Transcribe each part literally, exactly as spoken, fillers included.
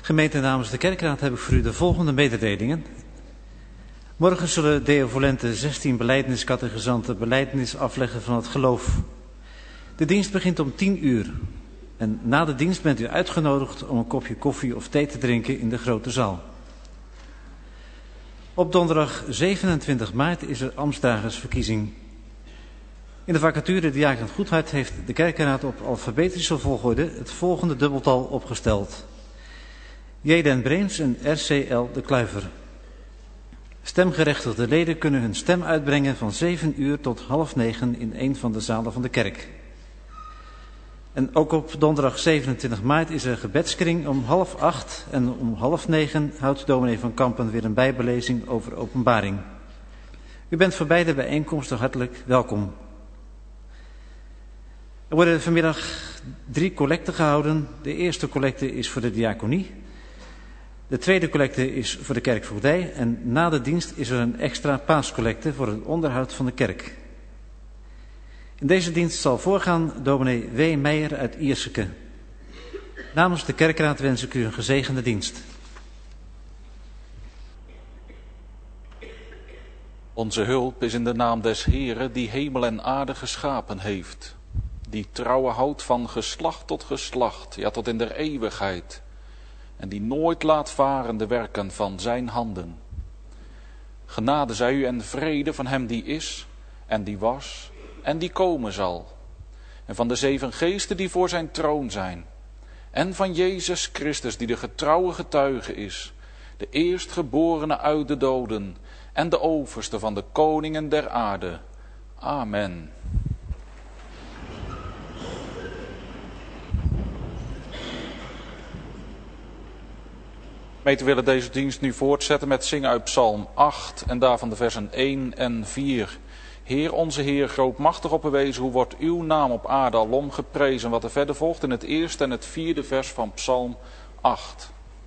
Gemeente, namens de kerkraad heb ik voor u de volgende mededelingen. Morgen zullen deovolente zestien belijdeniscatechisanten belijdenis afleggen van het geloof. De dienst begint om tien uur. En na de dienst bent u uitgenodigd om een kopje koffie of thee te drinken in de grote zaal. Op donderdag zevenentwintig maart is er ambtsdragersverkiezing. In de vacature Diaken Goedhart heeft de kerkenraad op alfabetische volgorde het volgende dubbeltal opgesteld. J. den Breens en R C L de Kluiver. Stemgerechtigde leden kunnen hun stem uitbrengen van zeven uur tot half negen in een van de zalen van de kerk. En ook op donderdag zevenentwintig maart is er gebedskring om half acht en om half negen houdt dominee van Kampen weer een bijbelezing over openbaring. U bent voor beide bijeenkomsten hartelijk welkom. Er worden vanmiddag drie collecten gehouden. De eerste collecte is voor de diaconie. De tweede collecte is voor de kerkvoogdij. En na de dienst is er een extra paascollecte voor het onderhoud van de kerk. In deze dienst zal voorgaan dominee W. Meijer uit Ierseke. Namens de kerkraad wens ik u een gezegende dienst. Onze hulp is in de naam des Heeren die hemel en aarde geschapen heeft. Die trouwen houdt van geslacht tot geslacht, ja tot in der eeuwigheid. En die nooit laat varen de werken van zijn handen. Genade zij u en vrede van hem die is en die was en die komen zal. En van de zeven geesten die voor zijn troon zijn. En van Jezus Christus die de getrouwe getuige is. De eerstgeborene uit de doden en de overste van de koningen der aarde. Amen. Gemeente, we willen deze dienst nu voortzetten met zingen uit Psalm acht en daarvan de versen één en vier. Heer, onze Heer, grootmachtig opgewezen, hoe wordt uw naam op aarde alom geprezen? Wat er verder volgt in het eerste en het vierde vers van Psalm acht.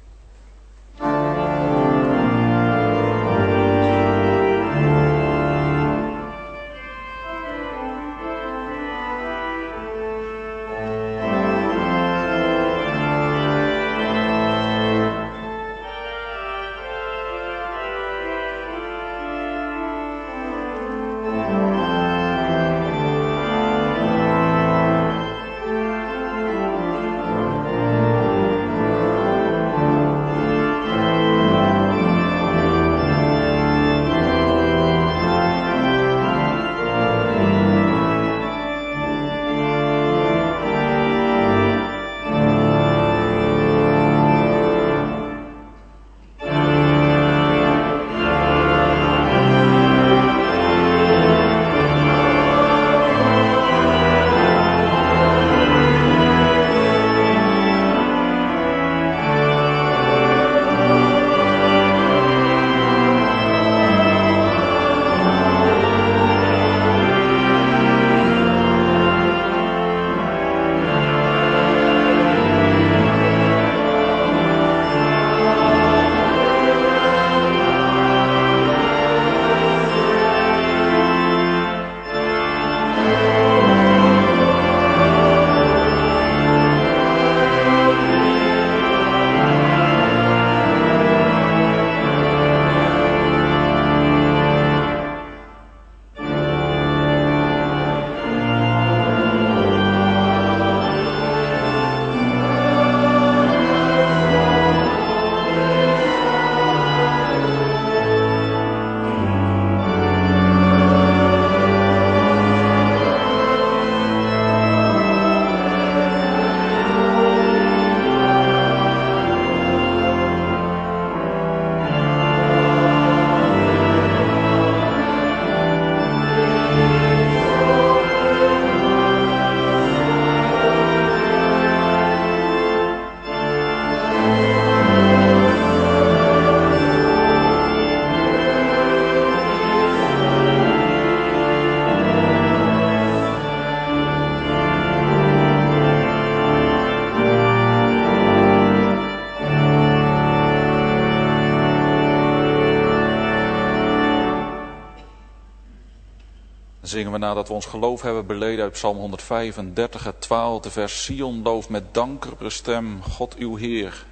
Zingen we nadat we ons geloof hebben beleden uit Psalm honderdvijfendertig, het twaalfde vers. Sion looft met dankbare stem God uw Heer.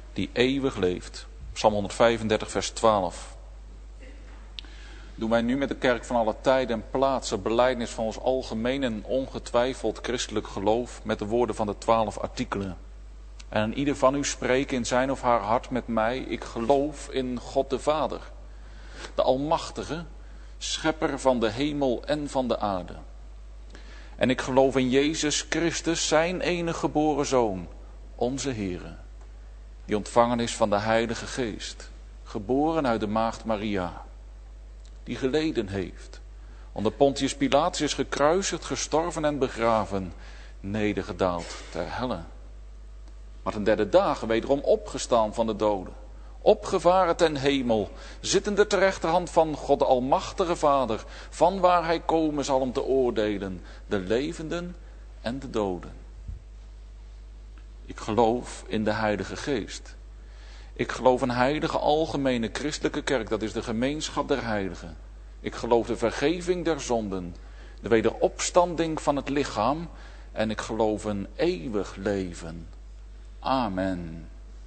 die eeuwig leeft. Psalm honderdvijfendertig, vers twaalf. Doen wij nu met de kerk van alle tijden en plaatsen belijdenis van ons algemeen en ongetwijfeld christelijk geloof met de woorden van de twaalf artikelen. En aan ieder van u spreken in zijn of haar hart met mij, ik geloof in God de Vader, de Almachtige, schepper van de hemel en van de aarde. En ik geloof in Jezus Christus, zijn enige geboren Zoon, onze Heere, die ontvangen is van de Heilige Geest, geboren uit de maagd Maria, die geleden heeft, onder Pontius Pilatus is gekruisigd, gestorven en begraven, nedergedaald ter helle. Maar ten derde dagen wederom opgestaan van de doden, opgevaren ten hemel, zittende ter rechterhand van God de Almachtige Vader, van waar hij komen zal om te oordelen, de levenden en de doden. Ik geloof in de Heilige Geest. Ik geloof een heilige algemene christelijke kerk, dat is de gemeenschap der heiligen. Ik geloof de vergeving der zonden, de wederopstanding van het lichaam en ik geloof een eeuwig leven. Amen.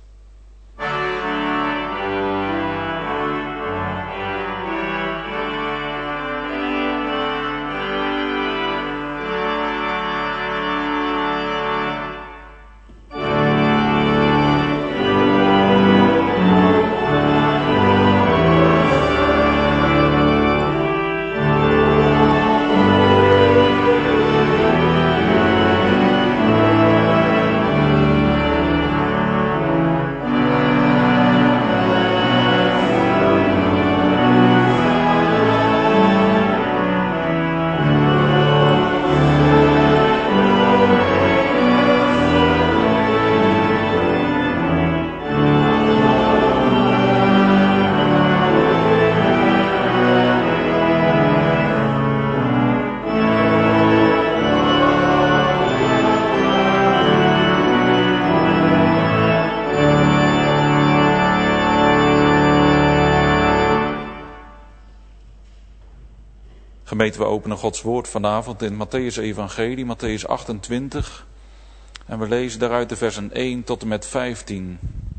Gemeente, we openen Gods woord vanavond in Mattheüs Evangelie, Mattheüs achtentwintig. En we lezen daaruit de versen één tot en met vijftien.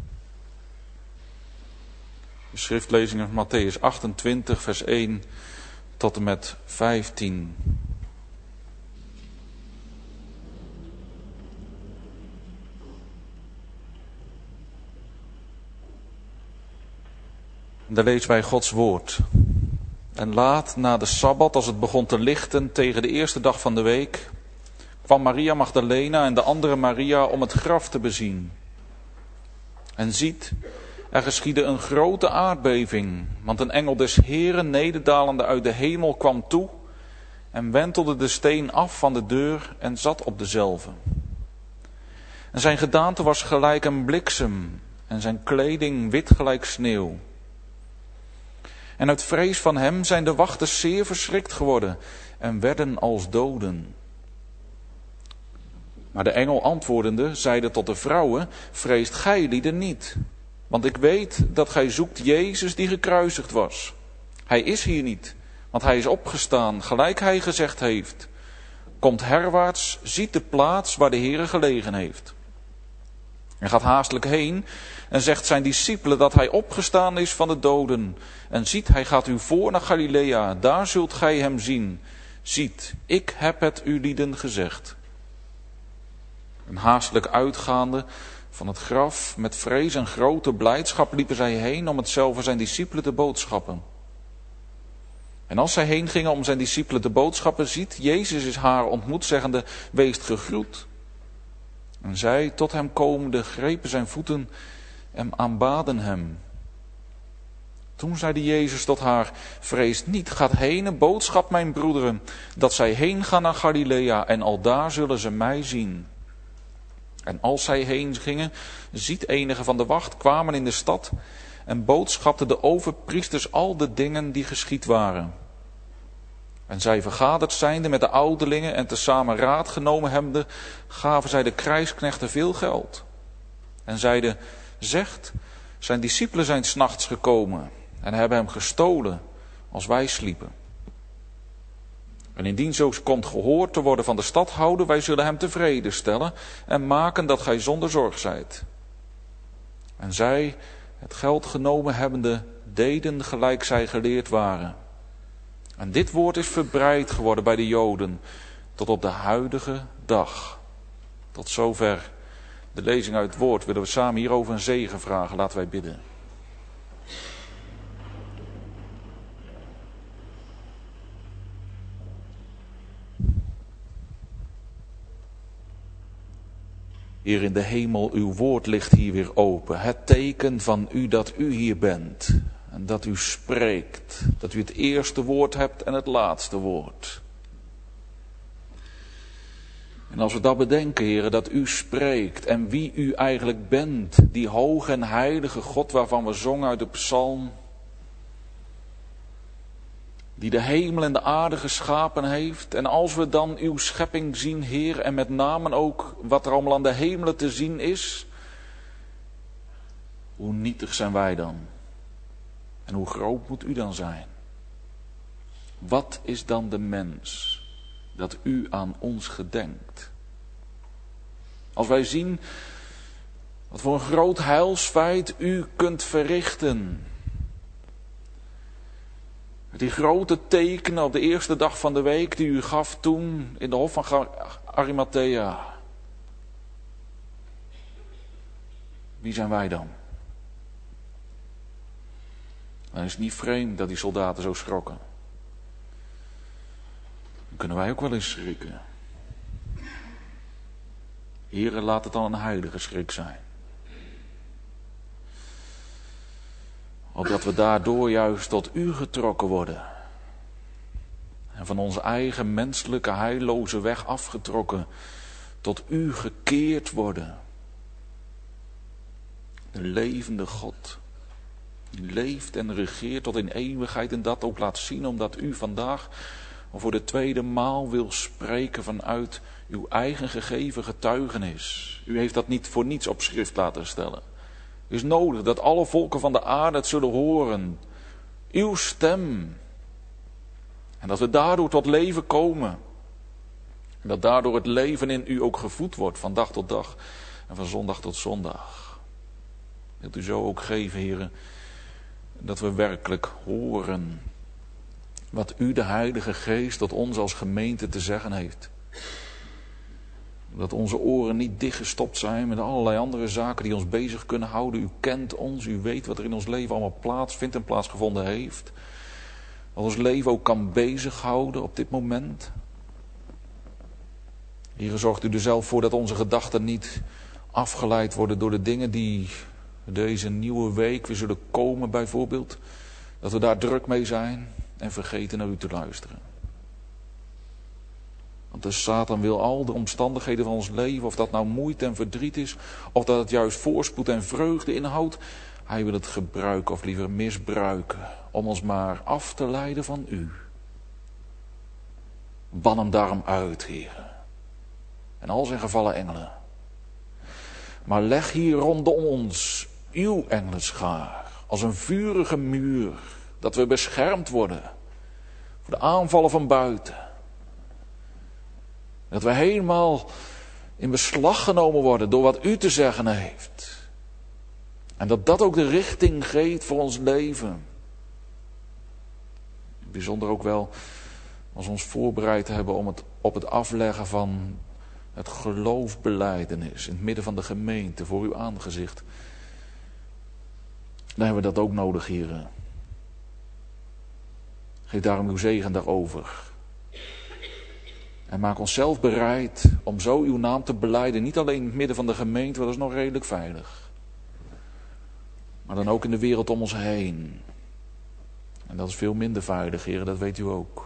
De schriftlezing van Mattheüs achtentwintig, vers één tot en met vijftien. En daar lezen wij Gods woord. En laat na de Sabbat, als het begon te lichten tegen de eerste dag van de week, kwam Maria Magdalena en de andere Maria om het graf te bezien. En ziet, er geschiedde een grote aardbeving, want een engel des Heeren nederdalende uit de hemel kwam toe en wentelde de steen af van de deur en zat op dezelve. En zijn gedaante was gelijk een bliksem en zijn kleding wit gelijk sneeuw. En uit vrees van hem zijn de wachters zeer verschrikt geworden en werden als doden. Maar de engel antwoordende zeide tot de vrouwen, vreest gij lieden niet, want ik weet dat gij zoekt Jezus die gekruisigd was. Hij is hier niet, want hij is opgestaan, gelijk hij gezegd heeft. Komt herwaarts, ziet de plaats waar de Heere gelegen heeft. En gaat haastelijk heen en zegt zijn discipelen dat hij opgestaan is van de doden. En ziet, hij gaat u voor naar Galilea, daar zult gij hem zien. Ziet, ik heb het u lieden gezegd. En haastelijk uitgaande van het graf, met vrees en grote blijdschap liepen zij heen om hetzelfde zijn discipelen te boodschappen. En als zij heen gingen om zijn discipelen te boodschappen, ziet, Jezus is haar ontmoet, zeggende, weest gegroet. En zij, tot hem komende, grepen zijn voeten en aanbaden hem. Toen zeide Jezus tot haar, vrees niet, gaat heen en boodschap mijn broederen, dat zij heen gaan naar Galilea en aldaar zullen ze mij zien. En als zij heen gingen, ziet enige van de wacht kwamen in de stad en boodschapten de overpriesters al de dingen die geschied waren. En zij vergaderd zijnde met de ouderlingen en tezamen raad genomen hebbende, gaven zij de krijgsknechten veel geld. En zeiden, zegt, zijn discipelen zijn 's nachts gekomen en hebben hem gestolen als wij sliepen. En indien zo komt gehoord te worden van de stadhouder, wij zullen hem tevreden stellen en maken dat gij zonder zorg zijt. En zij, het geld genomen hebbende, deden gelijk zij geleerd waren. En dit woord is verbreid geworden bij de Joden tot op de huidige dag. Tot zover de lezing uit het woord. Willen we samen hierover een zegen vragen. Laten wij bidden. Heer in de hemel, uw woord ligt hier weer open. Het teken van u dat u hier bent. En dat u spreekt. Dat u het eerste woord hebt en het laatste woord. En als we dat bedenken, Heer, dat u spreekt en wie u eigenlijk bent. Die hoge en heilige God waarvan we zongen uit de psalm. Die de hemel en de aarde geschapen heeft. En als we dan uw schepping zien, Heer, en met name ook wat er allemaal aan de hemelen te zien is. Hoe nietig zijn wij dan? En hoe groot moet u dan zijn? Wat is dan de mens dat u aan ons gedenkt? Als wij zien wat voor een groot heilsfeit u kunt verrichten. Die grote tekenen op de eerste dag van de week die u gaf toen in de hof van Arimathea. Wie zijn wij dan? Dan is het niet vreemd dat die soldaten zo schrokken. Dan kunnen wij ook wel eens schrikken. Heere, laat het dan een heilige schrik zijn. Opdat we daardoor juist tot u getrokken worden. En van onze eigen menselijke heilloze weg afgetrokken. Tot u gekeerd worden. De levende God. Die leeft en regeert tot in eeuwigheid. En dat ook laat zien omdat u vandaag voor de tweede maal wil spreken vanuit uw eigen gegeven getuigenis. U heeft dat niet voor niets op schrift laten stellen. Het is nodig dat alle volken van de aarde het zullen horen. Uw stem. En dat we daardoor tot leven komen. En dat daardoor het leven in u ook gevoed wordt van dag tot dag. En van zondag tot zondag. Wilt u zo ook geven, heren. Dat we werkelijk horen. Wat u, de Heilige Geest, tot ons als gemeente te zeggen heeft. Dat onze oren niet dichtgestopt zijn met allerlei andere zaken die ons bezig kunnen houden. U kent ons, u weet wat er in ons leven allemaal plaatsvindt en plaatsgevonden heeft. Wat ons leven ook kan bezighouden op dit moment. Hier zorgt u er zelf voor dat onze gedachten niet afgeleid worden door de dingen die deze nieuwe week weer zullen komen bijvoorbeeld. Dat we daar druk mee zijn en vergeten naar u te luisteren. Want de Satan wil al de omstandigheden van ons leven, of dat nou moeite en verdriet is, of dat het juist voorspoed en vreugde inhoudt, hij wil het gebruiken of liever misbruiken, om ons maar af te leiden van u. Ban hem daarom uit, Heer. En al zijn gevallen engelen. Maar leg hier rondom ons uw engelenschaar, als een vurige muur, dat we beschermd worden voor de aanvallen van buiten. Dat we helemaal in beslag genomen worden door wat u te zeggen heeft. En dat dat ook de richting geeft voor ons leven. Bijzonder ook wel als we ons voorbereid hebben om het, op het afleggen van het geloofbelijdenis in het midden van de gemeente voor uw aangezicht. Dan hebben we dat ook nodig, heren. Geef daarom uw zegen daarover. En maak ons zelf bereid om zo uw naam te belijden. Niet alleen in het midden van de gemeente, want dat is nog redelijk veilig. Maar dan ook in de wereld om ons heen. En dat is veel minder veilig, heren, dat weet u ook.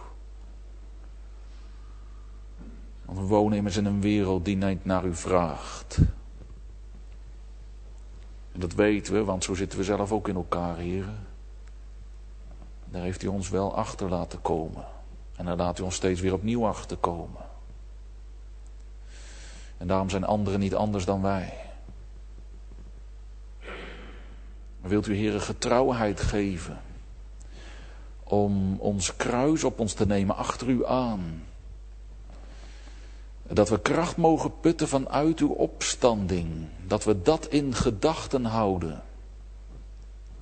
Want we wonen immers in een wereld die niet naar u vraagt. En dat weten we, want zo zitten we zelf ook in elkaar, heren. Daar heeft u ons wel achter laten komen. En daar laat u ons steeds weer opnieuw achterkomen. En daarom zijn anderen niet anders dan wij. Maar wilt u, Heere, getrouwheid geven om ons kruis op ons te nemen achter u aan. Dat we kracht mogen putten vanuit uw opstanding. Dat we dat in gedachten houden.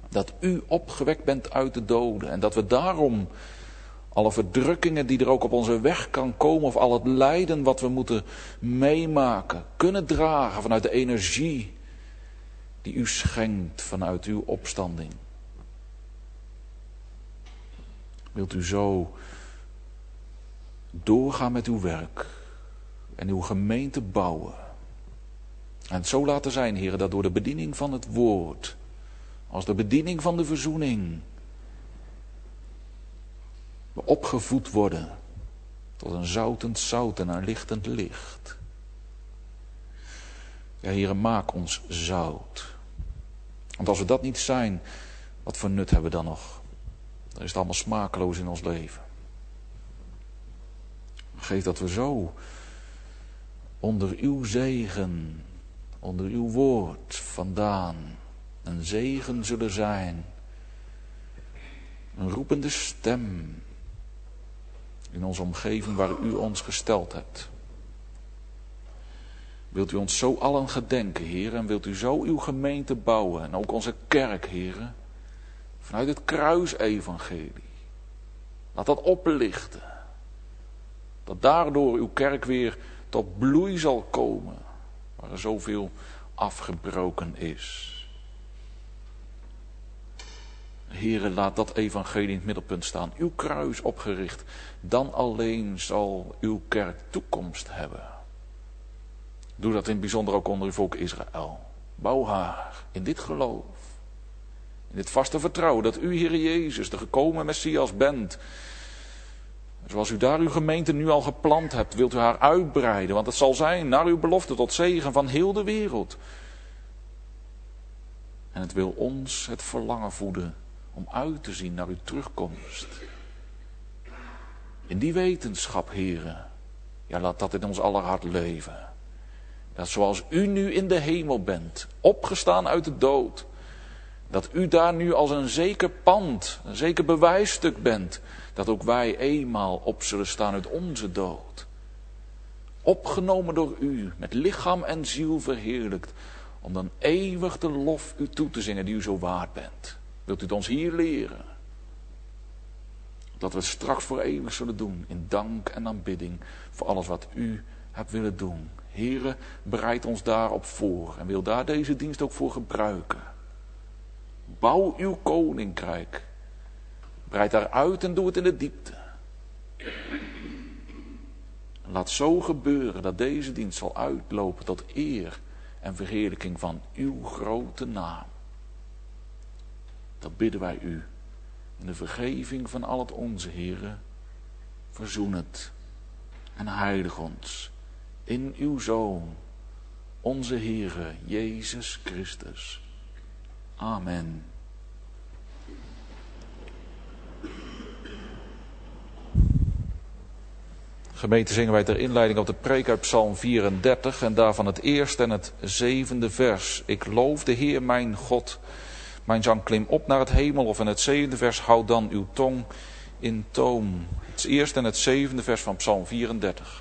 Dat u opgewekt bent uit de doden. En dat we daarom alle verdrukkingen die er ook op onze weg kan komen, of al het lijden wat we moeten meemaken, kunnen dragen vanuit de energie die u schenkt vanuit uw opstanding. Wilt u zo doorgaan met uw werk en uw gemeente bouwen. En het zo laten zijn, heren, dat door de bediening van het woord, als de bediening van de verzoening, we opgevoed worden tot een zoutend zout en een lichtend licht. Ja, heren, maak ons zout. Want als we dat niet zijn, wat voor nut hebben we dan nog? Dan is het allemaal smakeloos in ons leven. Geef dat we zo onder uw zegen, onder uw woord vandaan een zegen zullen zijn. Een roepende stem in onze omgeving waar u ons gesteld hebt. Wilt u ons zo allen gedenken, Heer, en wilt u zo uw gemeente bouwen en ook onze kerk, Heer, vanuit het kruisevangelie. Laat dat oplichten. Dat daardoor uw kerk weer tot bloei zal komen, waar er zoveel afgebroken is. Heere, laat dat evangelie in het middelpunt staan. Uw kruis opgericht. Dan alleen zal uw kerk toekomst hebben. Doe dat in het bijzonder ook onder uw volk Israël. Bouw haar in dit geloof. In dit vaste vertrouwen dat u, Heere Jezus, de gekomen Messias bent. Zoals u daar uw gemeente nu al geplant hebt, wilt u haar uitbreiden. Want het zal zijn naar uw belofte tot zegen van heel de wereld. En het wil ons het verlangen voeden om uit te zien naar uw terugkomst. In die wetenschap, Heere, ja, laat dat in ons aller hart leven. Dat zoals u nu in de hemel bent, opgestaan uit de dood, dat u daar nu als een zeker pand, een zeker bewijsstuk bent, dat ook wij eenmaal op zullen staan uit onze dood. Opgenomen door u, met lichaam en ziel verheerlijkt, om dan eeuwig de lof u toe te zingen die u zo waard bent. Wilt u het ons hier leren? Dat we het straks voor eeuwig zullen doen, in dank en aanbidding voor alles wat u hebt willen doen. Heere, bereid ons daarop voor en wil daar deze dienst ook voor gebruiken. Bouw uw koninkrijk. Breid daaruit en doe het in de diepte. Laat zo gebeuren dat deze dienst zal uitlopen tot eer en verheerlijking van uw grote naam. Dat bidden wij u in de vergeving van al het onze, Heere. Verzoen het en heilig ons in uw Zoon, onze Heere Jezus Christus. Amen. Gemeente, zingen wij ter inleiding op de preek uit Psalm vierendertig en daarvan het eerste en het zevende vers. Ik loof de Heer mijn God. Mijn zang klim op naar het hemel. Of in het zevende vers, houd dan uw tong in toom. Het eerste en het zevende vers van Psalm vierendertig.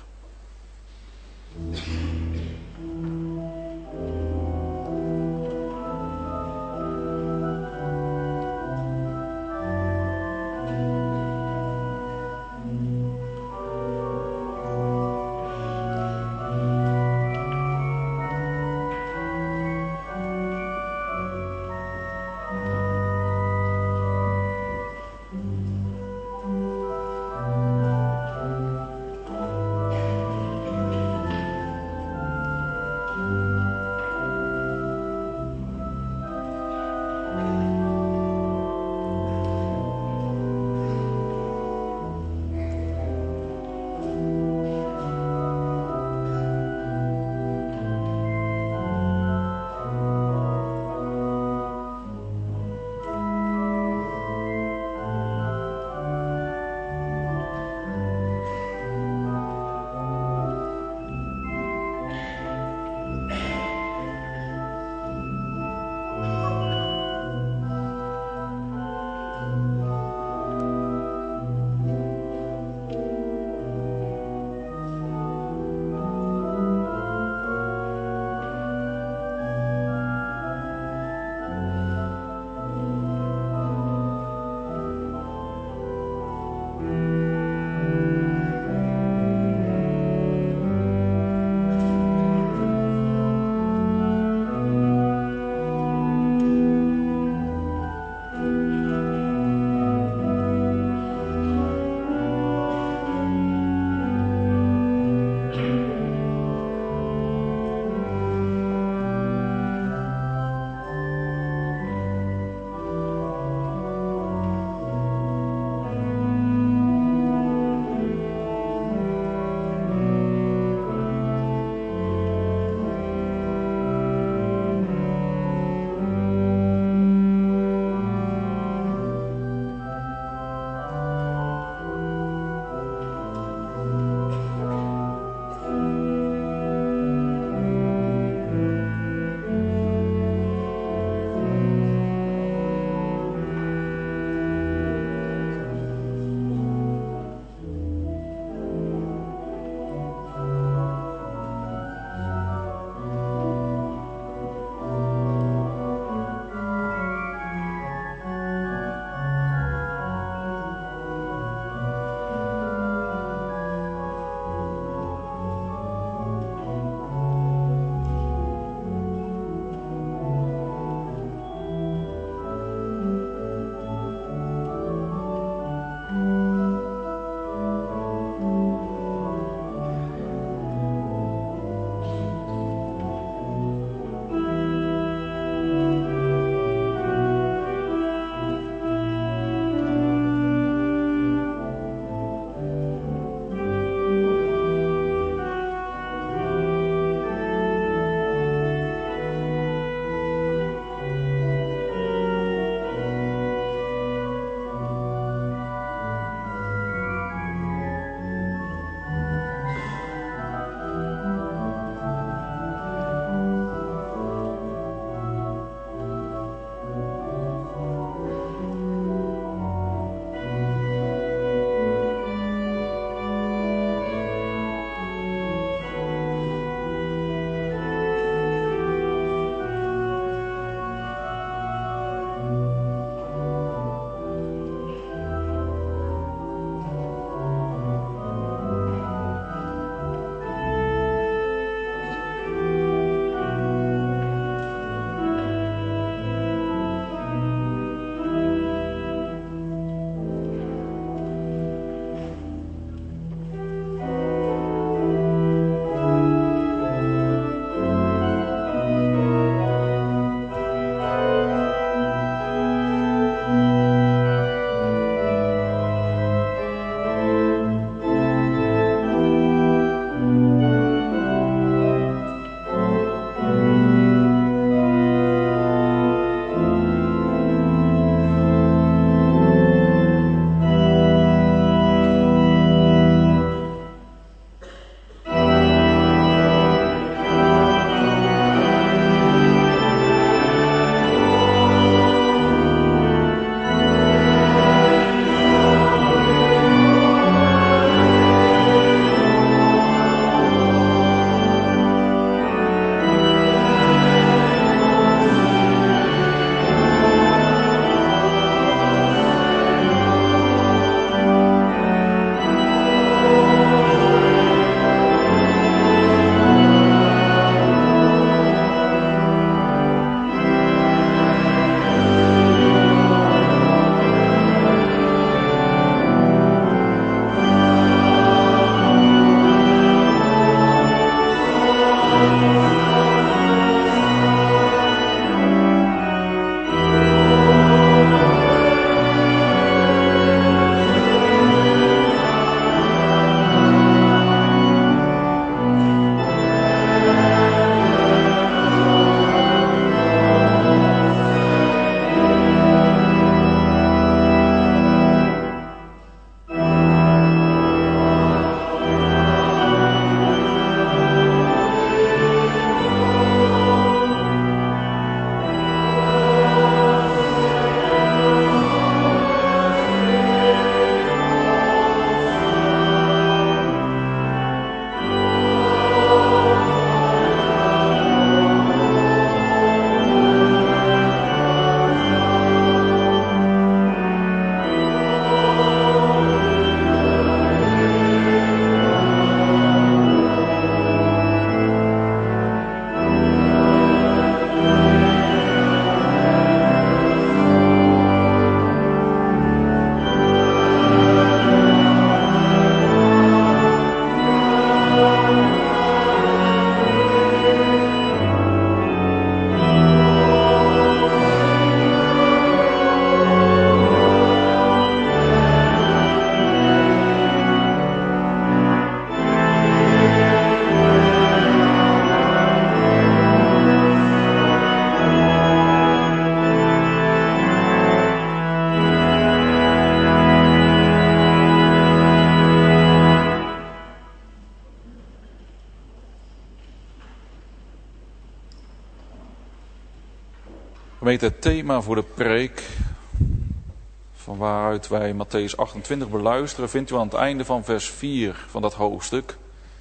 Gemeente, het thema voor de preek, van waaruit wij Mattheüs achtentwintig beluisteren, vindt u aan het einde van vers vier van dat hoofdstuk.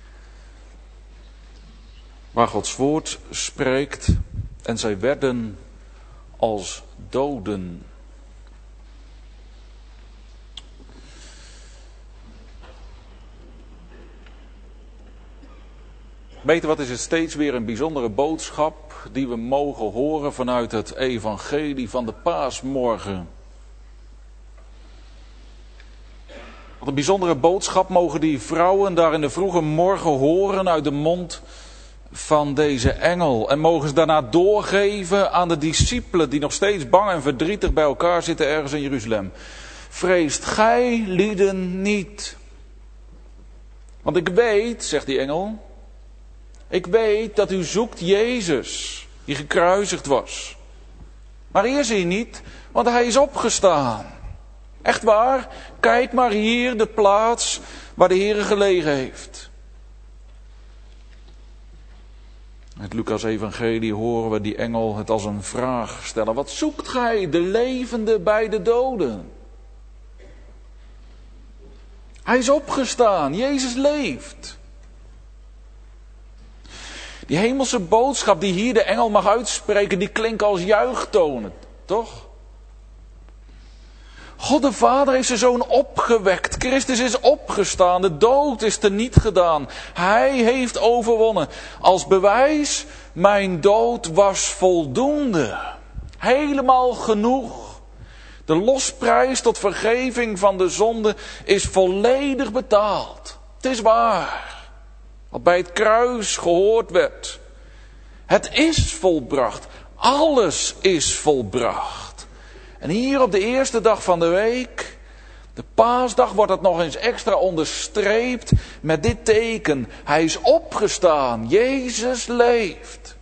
Waar Gods woord spreekt, en zij werden als doden. Weet je wat, is het steeds weer een bijzondere boodschap die we mogen horen vanuit het evangelie van de paasmorgen. Wat een bijzondere boodschap mogen die vrouwen daar in de vroege morgen horen uit de mond van deze engel. En mogen ze daarna doorgeven aan de discipelen die nog steeds bang en verdrietig bij elkaar zitten ergens in Jeruzalem. Vreest gij lieden niet. Want ik weet, zegt die engel, ik weet dat u zoekt Jezus, die gekruisigd was. Maar hier zie je niet, want hij is opgestaan. Echt waar, kijk maar hier de plaats waar de Heer gelegen heeft. In het Lucas-evangelie horen we die engel het als een vraag stellen. Wat zoekt gij, de levende bij de doden? Hij is opgestaan, Jezus leeft. Die hemelse boodschap die hier de engel mag uitspreken, die klinkt als juichtonen, toch? God de Vader heeft zijn Zoon opgewekt. Christus is opgestaan. De dood is teniet gedaan. Hij heeft overwonnen. Als bewijs, mijn dood was voldoende. Helemaal genoeg. De losprijs tot vergeving van de zonde is volledig betaald. Het is waar. Wat bij het kruis gehoord werd. Het is volbracht. Alles is volbracht. En hier op de eerste dag van de week, de paasdag, wordt het nog eens extra onderstreept met dit teken. Hij is opgestaan. Jezus leeft.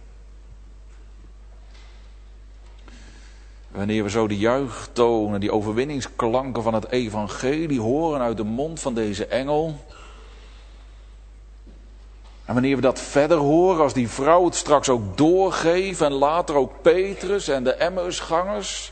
Wanneer we zo die juichtonen, die overwinningsklanken van het evangelie horen uit de mond van deze engel. En wanneer we dat verder horen, als die vrouw het straks ook doorgeeft en later ook Petrus en de Emmausgangers.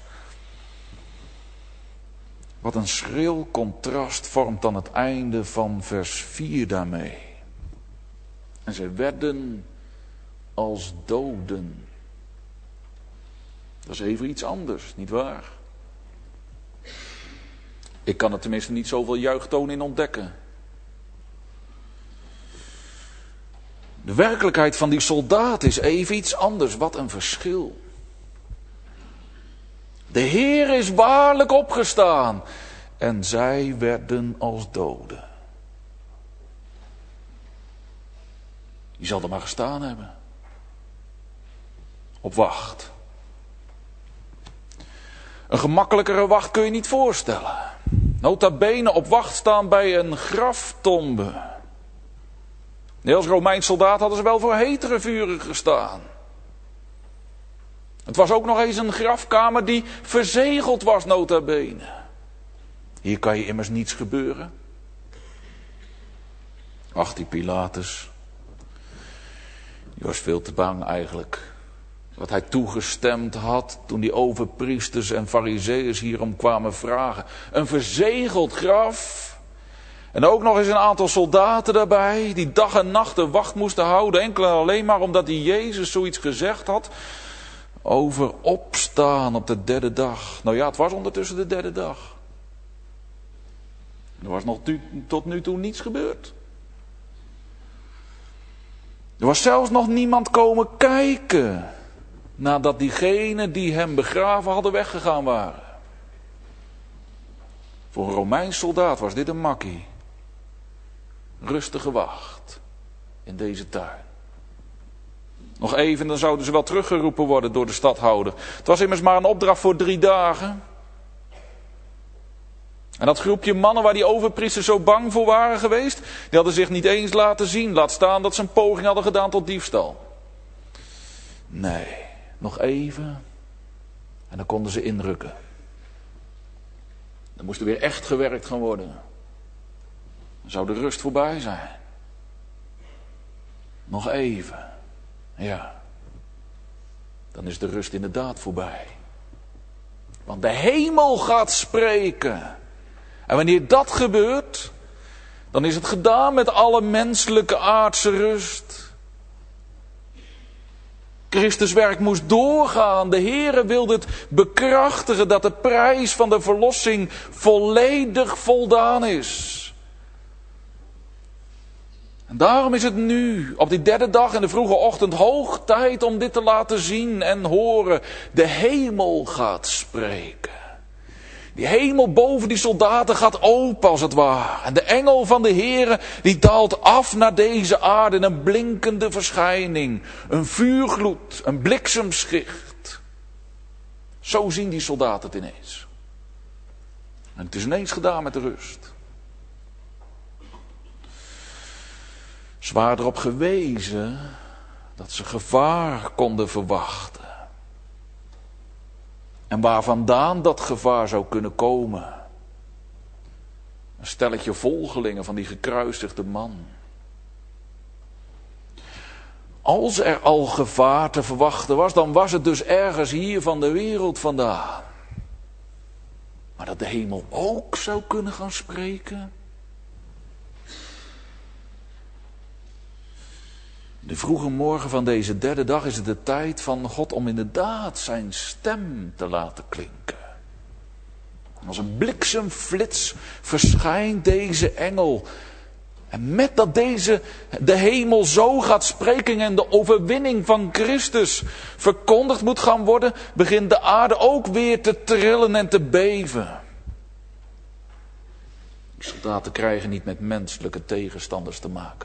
Wat een schril contrast vormt dan het einde van vers vier daarmee. En zij werden als doden. Dat is even iets anders, nietwaar? Ik kan er tenminste niet zoveel juichtoon in ontdekken. De werkelijkheid van die soldaat is even iets anders. Wat een verschil. De Heer is waarlijk opgestaan. En zij werden als doden. Je zal er maar gestaan hebben. Op wacht. Een gemakkelijkere wacht kun je niet voorstellen. Nota bene op wacht staan bij een graftombe. Nee, als Romeins soldaat hadden ze wel voor hetere vuren gestaan. Het was ook nog eens een grafkamer die verzegeld was, nota bene. Hier kan je immers niets gebeuren. Ach, die Pilatus. Die was veel te bang eigenlijk. Wat hij toegestemd had toen die overpriesters en farizeeërs hierom kwamen vragen. Een verzegeld graf. En ook nog eens een aantal soldaten daarbij, die dag en nacht de wacht moesten houden. Enkel en alleen maar omdat die Jezus zoiets gezegd had over opstaan op de derde dag. Nou ja, het was ondertussen de derde dag. Er was nog tot nu toe niets gebeurd. Er was zelfs nog niemand komen kijken nadat diegenen die hem begraven hadden weggegaan waren. Voor een Romeins soldaat was dit een makkie. Rustige wacht in deze tuin. Nog even, dan zouden ze wel teruggeroepen worden door de stadhouder. Het was immers maar een opdracht voor drie dagen. En dat groepje mannen waar die overpriesters zo bang voor waren geweest, die hadden zich niet eens laten zien. Laat staan dat ze een poging hadden gedaan tot diefstal. Nee, nog even. En dan konden ze inrukken. Dan moest er weer echt gewerkt gaan worden. Dan zou de rust voorbij zijn. Nog even. Ja. Dan is de rust inderdaad voorbij. Want de hemel gaat spreken. En wanneer dat gebeurt, dan is het gedaan met alle menselijke aardse rust. Christus werk moest doorgaan. De Heere wilde het bekrachtigen dat de prijs van de verlossing volledig voldaan is. En daarom is het nu, op die derde dag in de vroege ochtend, hoog tijd om dit te laten zien en horen. De hemel gaat spreken. Die hemel boven die soldaten gaat open als het ware. En de engel van de Heere die daalt af naar deze aarde in een blinkende verschijning. Een vuurgloed, een bliksemschicht. Zo zien die soldaten het ineens. En het is ineens gedaan met de rust. Ze waren erop gewezen dat ze gevaar konden verwachten. En waar vandaan dat gevaar zou kunnen komen. Een stelletje volgelingen van die gekruisigde man. Als er al gevaar te verwachten was, dan was het dus ergens hier van de wereld vandaan. Maar dat de hemel ook zou kunnen gaan spreken. De vroege morgen van deze derde dag is het de tijd van God om inderdaad zijn stem te laten klinken. Als een bliksemflits verschijnt deze engel. En met dat deze de hemel zo gaat spreken en de overwinning van Christus verkondigd moet gaan worden, begint de aarde ook weer te trillen en te beven. De soldaten krijgen niet met menselijke tegenstanders te maken.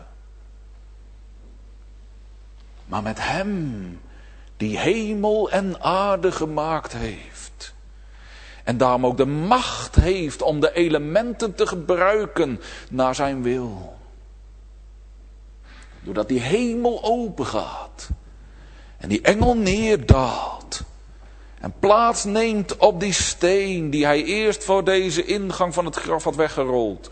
Maar met hem die hemel en aarde gemaakt heeft. En daarom ook de macht heeft om de elementen te gebruiken naar zijn wil. Doordat die hemel open gaat. En die engel neerdaalt. En plaats neemt op die steen die hij eerst voor deze ingang van het graf had weggerold.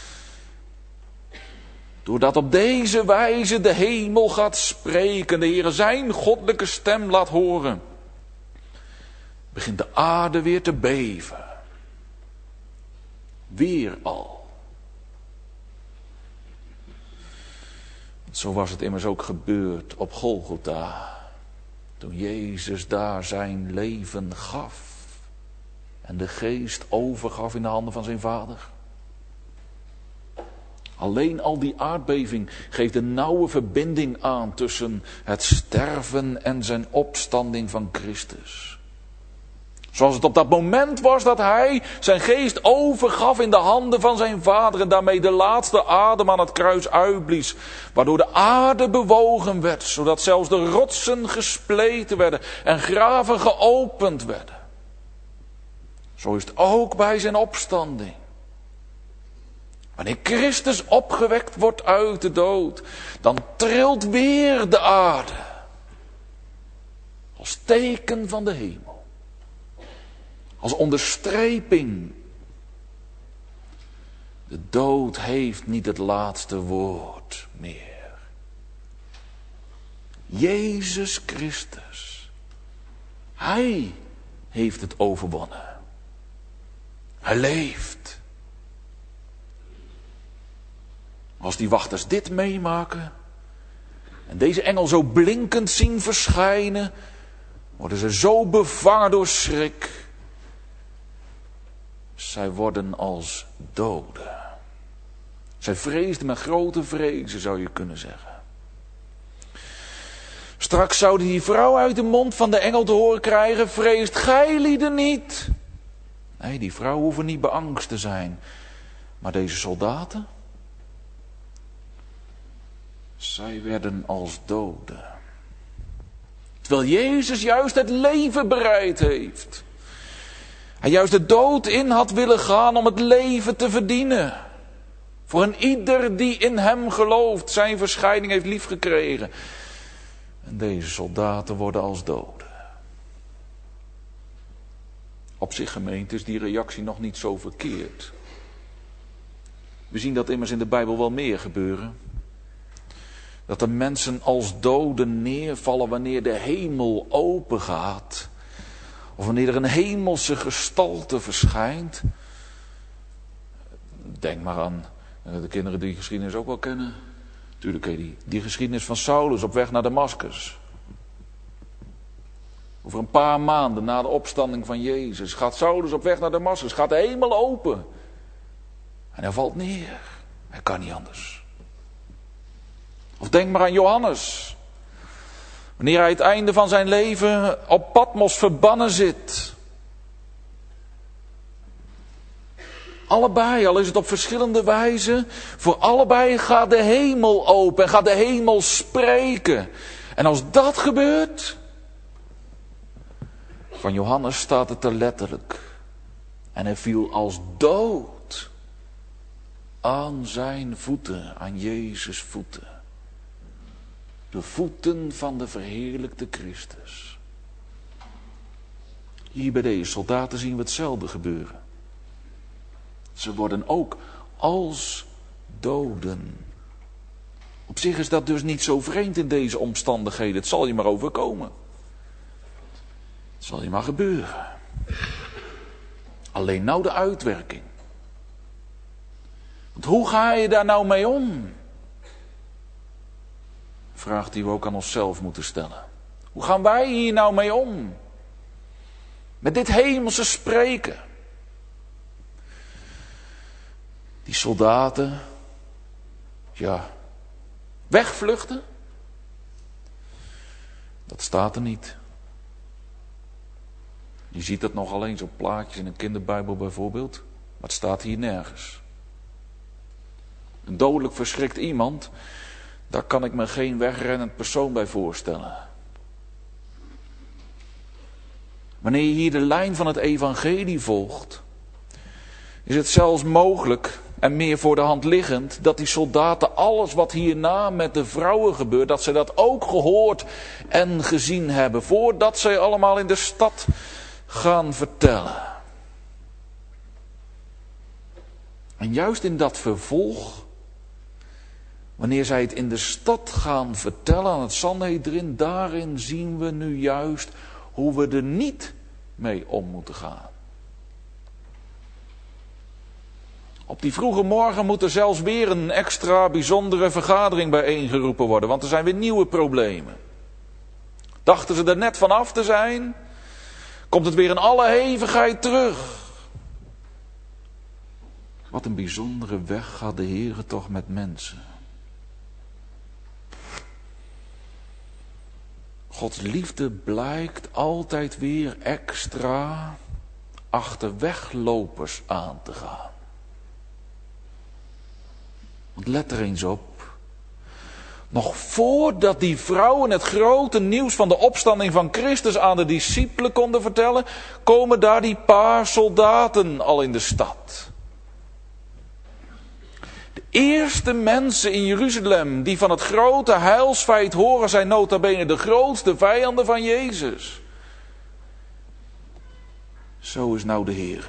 Doordat op deze wijze de hemel gaat spreken, de Heere zijn goddelijke stem laat horen, begint de aarde weer te beven. Weer al. Zo was het immers ook gebeurd op Golgotha, toen Jezus daar zijn leven gaf en de geest overgaf in de handen van zijn Vader. Alleen al die aardbeving geeft een nauwe verbinding aan tussen het sterven en zijn opstanding van Christus. Zoals het op dat moment was dat hij zijn geest overgaf in de handen van zijn Vader en daarmee de laatste adem aan het kruis uitblies. Waardoor de aarde bewogen werd, zodat zelfs de rotsen gespleten werden en graven geopend werden. Zo is het ook bij zijn opstanding. Wanneer Christus opgewekt wordt uit de dood, dan trilt weer de aarde. Als teken van de hemel. Als onderstreping. De dood heeft niet het laatste woord meer. Jezus Christus. Hij heeft het overwonnen. Hij leeft. Als die wachters dit meemaken en deze engel zo blinkend zien verschijnen, worden ze zo bevangen door schrik. Zij worden als doden. Zij vreesden met grote vrezen, zou je kunnen zeggen. Straks zouden die vrouw uit de mond van de engel te horen krijgen: vreest gij lieden niet. Nee, die vrouw hoeven niet beangst te zijn. Maar deze soldaten, zij werden als doden. Terwijl Jezus juist het leven bereid heeft. Hij juist de dood in had willen gaan om het leven te verdienen. Voor een ieder die in hem gelooft, zijn verschijning heeft liefgekregen. En deze soldaten worden als doden. Op zich, gemeente, is die reactie nog niet zo verkeerd. We zien dat immers in de Bijbel wel meer gebeuren. Dat de mensen als doden neervallen wanneer de hemel open gaat. Of wanneer er een hemelse gestalte verschijnt. Denk maar aan de kinderen die geschiedenis ook wel kennen. Tuurlijk ken je die. Die geschiedenis van Saulus op weg naar Damascus. Over een paar maanden na de opstanding van Jezus gaat Saulus op weg naar Damascus. Gaat de hemel open. En hij valt neer. Hij kan niet anders. Of denk maar aan Johannes. Wanneer hij het einde van zijn leven op Patmos verbannen zit. Allebei, al is het op verschillende wijzen. Voor allebei gaat de hemel open en gaat de hemel spreken. En als dat gebeurt. Van Johannes staat het er letterlijk. En hij viel als dood aan zijn voeten, aan Jezus' voeten. De voeten van de verheerlijkte Christus. Hier bij deze soldaten zien we hetzelfde gebeuren. Ze worden ook als doden. Op zich is dat dus niet zo vreemd in deze omstandigheden. Het zal je maar overkomen. Het zal je maar gebeuren. Alleen nou de uitwerking. Want hoe ga je daar nou mee om? Vraag die we ook aan onszelf moeten stellen. Hoe gaan wij hier nou mee om? Met dit hemelse spreken. Die soldaten, ja, wegvluchten? Dat staat er niet. Je ziet dat nog alleen op plaatjes in een kinderbijbel bijvoorbeeld. Maar het staat hier nergens. Een dodelijk verschrikt iemand, daar kan ik me geen wegrennend persoon bij voorstellen. Wanneer je hier de lijn van het evangelie volgt, is het zelfs mogelijk en meer voor de hand liggend dat die soldaten alles wat hierna met de vrouwen gebeurt, dat ze dat ook gehoord en gezien hebben, voordat zij allemaal in de stad gaan vertellen. En juist in dat vervolg, wanneer zij het in de stad gaan vertellen aan het Sanhedrin, daarin zien we nu juist hoe we er niet mee om moeten gaan. Op die vroege morgen moet er zelfs weer een extra bijzondere vergadering bijeengeroepen worden, want er zijn weer nieuwe problemen. Dachten ze er net van af te zijn, komt het weer in alle hevigheid terug. Wat een bijzondere weg gaat de Heer toch met mensen. Gods liefde blijkt altijd weer extra achter weglopers aan te gaan. Want let er eens op. Nog voordat die vrouwen het grote nieuws van de opstanding van Christus aan de discipelen konden vertellen, komen daar die paar soldaten al in de stad. De eerste mensen in Jeruzalem die van het grote heilsfeit horen, zijn nota bene de grootste vijanden van Jezus. Zo is nou de Heer.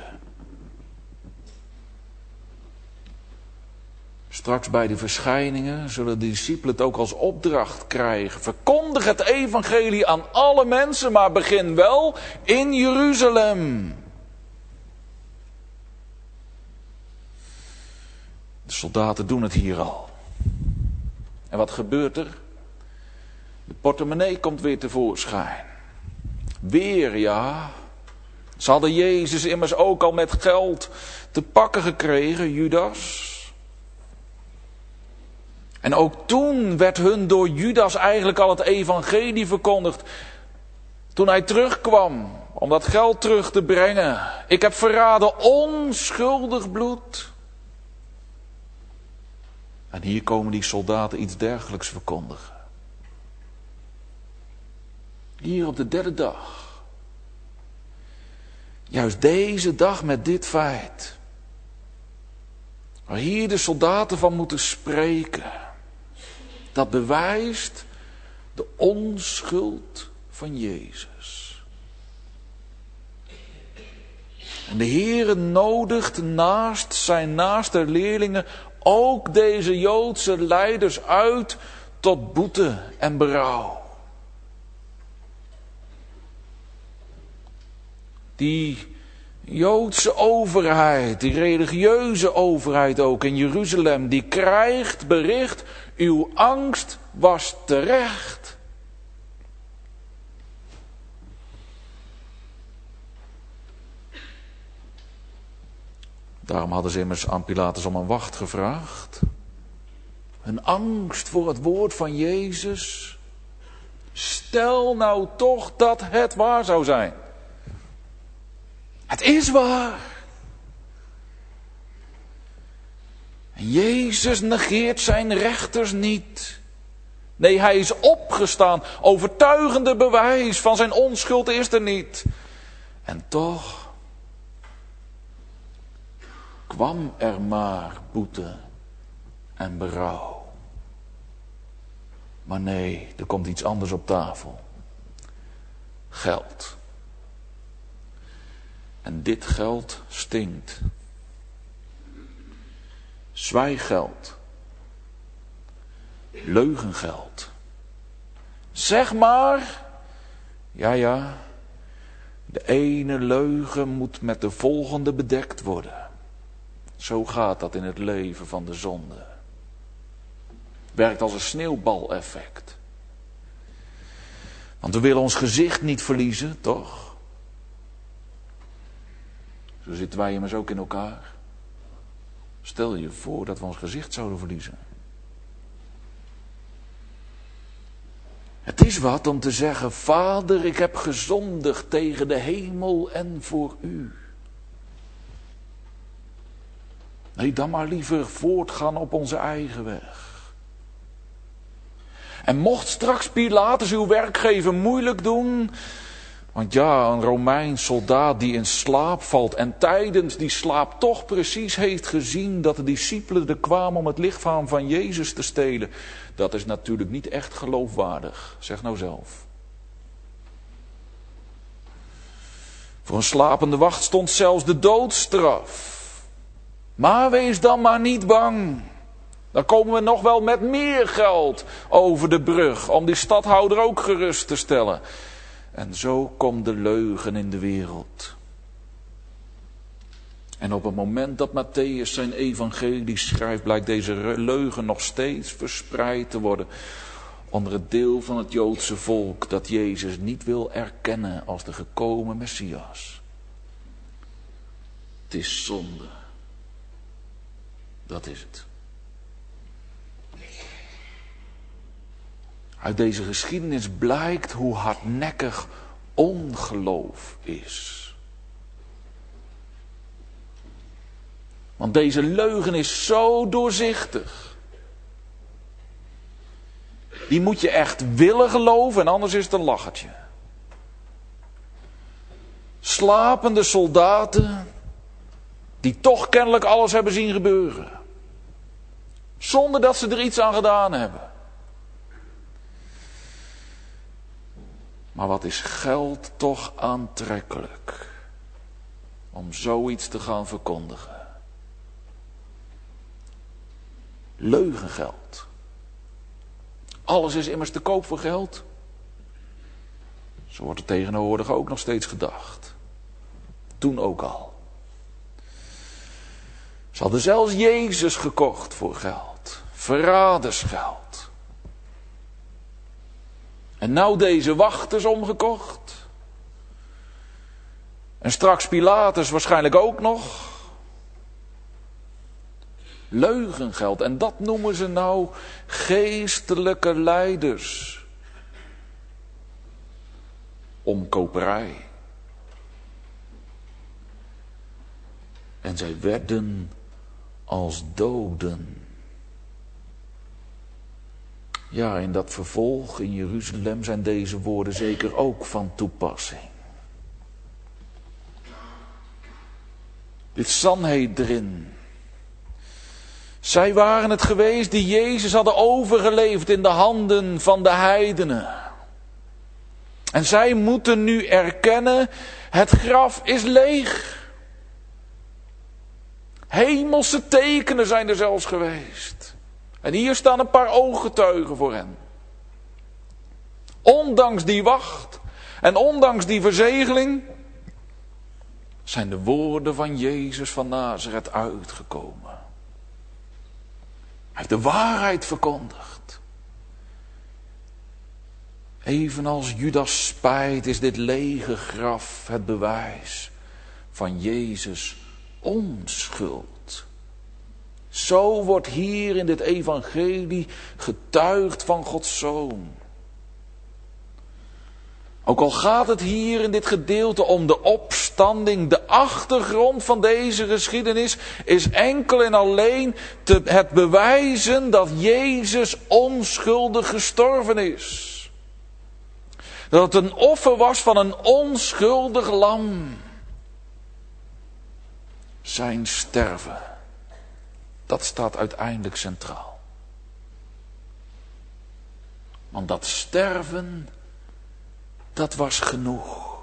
Straks bij de verschijningen zullen de discipelen het ook als opdracht krijgen. Verkondig het evangelie aan alle mensen, maar begin wel in Jeruzalem. De soldaten doen het hier al. En wat gebeurt er? De portemonnee komt weer tevoorschijn. Weer, ja. Ze hadden Jezus immers ook al met geld te pakken gekregen, Judas. En ook toen werd hun door Judas eigenlijk al het evangelie verkondigd. Toen hij terugkwam om dat geld terug te brengen. Ik heb verraden onschuldig bloed. En hier komen die soldaten iets dergelijks verkondigen. Hier op de derde dag. Juist deze dag met dit feit. Waar hier de soldaten van moeten spreken. Dat bewijst de onschuld van Jezus. En de Heere nodigt naast zijn naaste leerlingen ook deze Joodse leiders uit tot boete en berouw. Die Joodse overheid, die religieuze overheid ook in Jeruzalem, die krijgt bericht, uw angst was terecht. Daarom hadden ze immers aan Pilatus om een wacht gevraagd. Een angst voor het woord van Jezus. Stel nou toch dat het waar zou zijn. Het is waar. En Jezus negeert zijn rechters niet. Nee, hij is opgestaan. Overtuigende bewijs van zijn onschuld is er niet. En toch kwam er maar boete en berouw. Maar nee, er komt iets anders op tafel. Geld. En dit geld stinkt. Zwijggeld. Leugengeld. Zeg maar, ja ja, de ene leugen moet met de volgende bedekt worden. Zo gaat dat in het leven van de zonde. Werkt als een sneeuwbaleffect. Want we willen ons gezicht niet verliezen, toch? Zo zitten wij immers ook in elkaar. Stel je voor dat we ons gezicht zouden verliezen. Het is wat om te zeggen, Vader, ik heb gezondigd tegen de hemel en voor u. Nee, dan maar liever voortgaan op onze eigen weg. En mocht straks Pilatus uw werkgever moeilijk doen, want ja, een Romeins soldaat die in slaap valt en tijdens die slaap toch precies heeft gezien dat de discipelen er kwamen om het lichaam van Jezus te stelen, dat is natuurlijk niet echt geloofwaardig. Zeg nou zelf. Voor een slapende wacht stond zelfs de doodstraf. Maar wees dan maar niet bang. Dan komen we nog wel met meer geld over de brug om die stadhouder ook gerust te stellen. En zo komt de leugen in de wereld. En op het moment dat Mattheüs zijn evangelie schrijft, blijkt deze leugen nog steeds verspreid te worden onder het deel van het Joodse volk dat Jezus niet wil erkennen als de gekomen Messias. Het is zonde. Dat is het. Uit deze geschiedenis blijkt hoe hardnekkig ongeloof is. Want deze leugen is zo doorzichtig. Die moet je echt willen geloven en anders is het een lachertje. Slapende soldaten die toch kennelijk alles hebben zien gebeuren. Zonder dat ze er iets aan gedaan hebben. Maar wat is geld toch aantrekkelijk om zoiets te gaan verkondigen. Leugengeld. Alles is immers te koop voor geld. Zo wordt er tegenwoordig ook nog steeds gedacht. Toen ook al. Ze hadden zelfs Jezus gekocht voor geld. Verradersgeld. En nou deze wachters omgekocht. En straks Pilatus waarschijnlijk ook nog. Leugengeld. En dat noemen ze nou geestelijke leiders. Omkoperij. En zij werden als doden. Ja, in dat vervolg in Jeruzalem zijn deze woorden zeker ook van toepassing. Dit Sanhedrin. Zij waren het geweest die Jezus hadden overgeleverd in de handen van de heidenen. En zij moeten nu erkennen, het graf is leeg. Hemelse tekenen zijn er zelfs geweest. En hier staan een paar ooggetuigen voor hen. Ondanks die wacht en ondanks die verzegeling zijn de woorden van Jezus van Nazareth uitgekomen. Hij heeft de waarheid verkondigd. Evenals Judas spijt is dit lege graf het bewijs van Jezus' onschuld. Zo wordt hier in dit evangelie getuigd van Gods Zoon. Ook al gaat het hier in dit gedeelte om de opstanding, de achtergrond van deze geschiedenis is enkel en alleen te, het bewijzen dat Jezus onschuldig gestorven is. Dat het een offer was van een onschuldig lam. Zijn sterven, dat staat uiteindelijk centraal. Want dat sterven, dat was genoeg.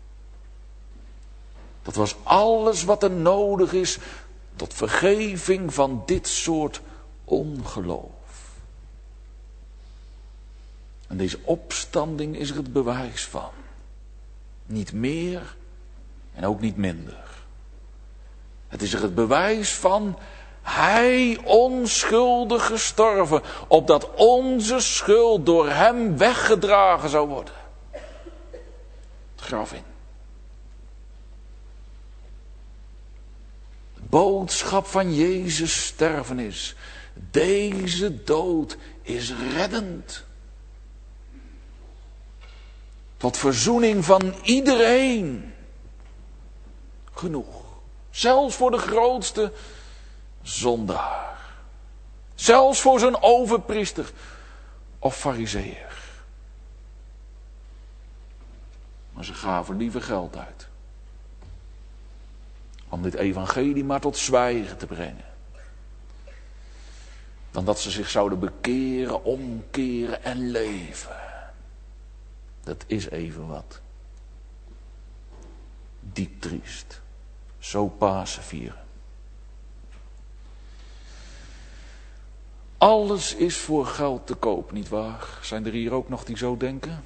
Dat was alles wat er nodig is tot vergeving van dit soort ongeloof. En deze opstanding is er het bewijs van. Niet meer en ook niet minder. Het is er het bewijs van, hij onschuldig gestorven, opdat onze schuld door hem weggedragen zou worden. Het graf in. De boodschap van Jezus sterven is, deze dood is reddend. Tot verzoening van iedereen. Genoeg. Zelfs voor de grootste zondaar. Zelfs voor zijn overpriester of farizeeër. Maar ze gaven liever geld uit. Om dit evangelie maar tot zwijgen te brengen. Dan dat ze zich zouden bekeren, omkeren en leven. Dat is even wat. Diep triest. Zo Pasen vieren. Alles is voor geld te koop, nietwaar? Zijn er hier ook nog die zo denken?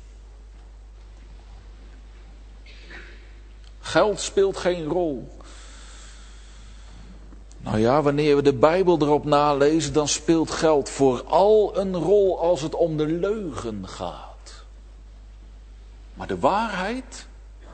Geld speelt geen rol. Nou ja, wanneer we de Bijbel erop nalezen, dan speelt geld vooral een rol als het om de leugen gaat. Maar de waarheid?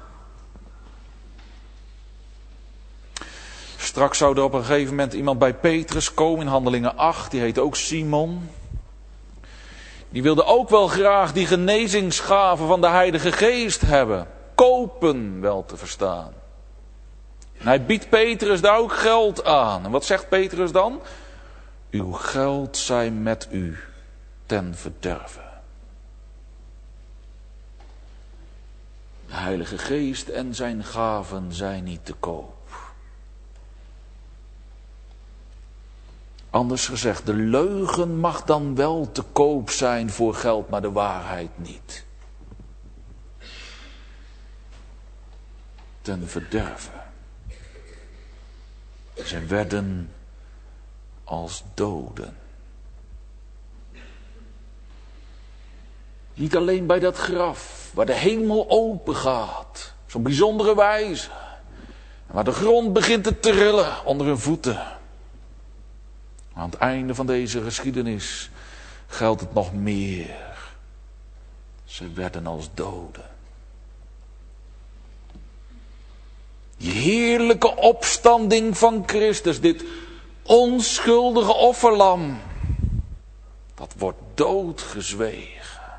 Straks zou er op een gegeven moment iemand bij Petrus komen in Handelingen acht. Die heet ook Simon. Die wilde ook wel graag die genezingsgave van de Heilige Geest hebben. Kopen wel te verstaan. En hij biedt Petrus daar ook geld aan. En wat zegt Petrus dan? Uw geld zij met u ten verderve. De Heilige Geest en zijn gaven zijn niet te koop. Anders gezegd, de leugen mag dan wel te koop zijn voor geld, maar de waarheid niet. Ten verderve. Ze werden als doden. Niet alleen bij dat graf, waar de hemel open gaat. Op zo'n bijzondere wijze. Waar de grond begint te trillen onder hun voeten. Aan het einde van deze geschiedenis geldt het nog meer. Ze werden als doden. Die heerlijke opstanding van Christus, dit onschuldige offerlam, dat wordt doodgezwegen.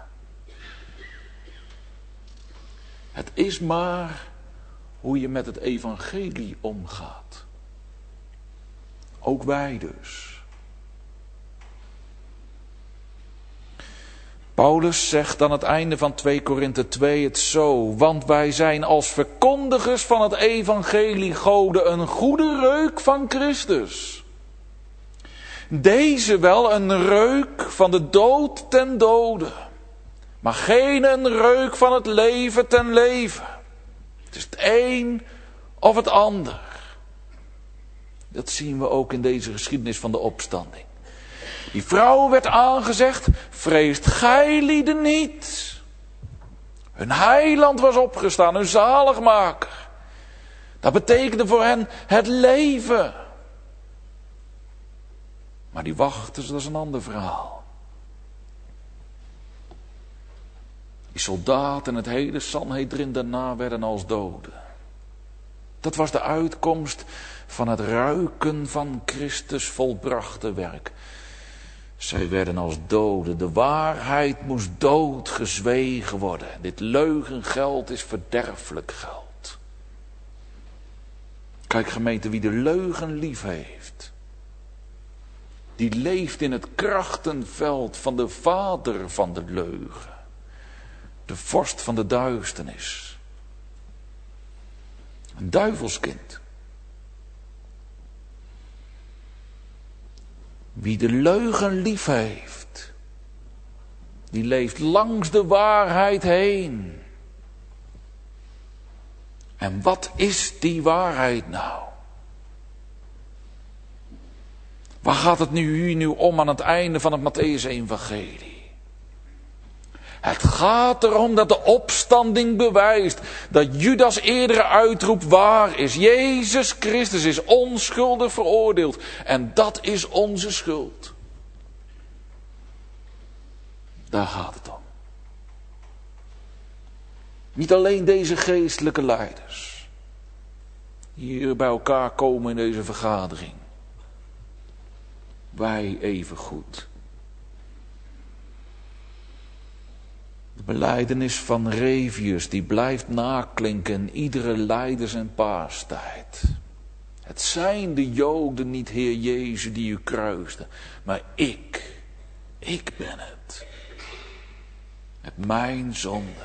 Het is maar hoe je met het evangelie omgaat. Ook wij dus. Paulus zegt aan het einde van twee Korinthe twee het zo. Want wij zijn als verkondigers van het evangelie Goden een goede reuk van Christus. Deze wel een reuk van de dood ten dode. Maar geen een reuk van het leven ten leven. Het is het een of het ander. Dat zien we ook in deze geschiedenis van de opstanding. Die vrouw werd aangezegd, vreest gij lieden niet. Hun heiland was opgestaan, hun zaligmaker. Dat betekende voor hen het leven. Maar die wachters, dat is een ander verhaal. Die soldaten en het hele Sanhedrin daarna werden als doden. Dat was de uitkomst van het ruiken van Christus volbrachte werk. Zij werden als doden. De waarheid moest doodgezwegen worden. Dit leugengeld is verderfelijk geld. Kijk gemeente, wie de leugen lief heeft, die leeft in het krachtenveld van de vader van de leugen. De vorst van de duisternis. Een duivelskind. Wie de leugen lief heeft, die leeft langs de waarheid heen. En wat is die waarheid nou? Waar gaat het nu hier nu om aan het einde van het Mattheüs-evangelie? Het gaat erom dat de opstanding bewijst dat Judas' eerdere uitroep waar is. Jezus Christus is onschuldig veroordeeld. En dat is onze schuld. Daar gaat het om. Niet alleen deze geestelijke leiders die hier bij elkaar komen in deze vergadering. Wij even goed. De belijdenis van Revius die blijft naklinken in iedere leiders- en paastijd. Het zijn de Joden niet, Heer Jezus, die u kruisten, maar ik, ik ben het. Met mijn zonde.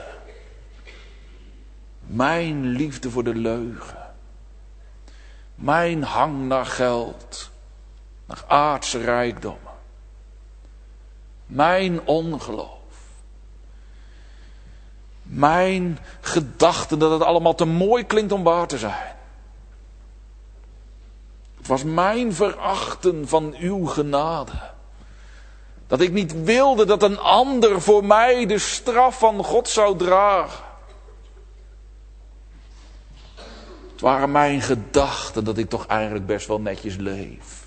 Mijn liefde voor de leugen. Mijn hang naar geld. Naar aardse rijkdommen. Mijn ongeloof. Mijn gedachte dat het allemaal te mooi klinkt om waar te zijn. Het was mijn verachten van uw genade. Dat ik niet wilde dat een ander voor mij de straf van God zou dragen. Het waren mijn gedachten dat ik toch eigenlijk best wel netjes leef.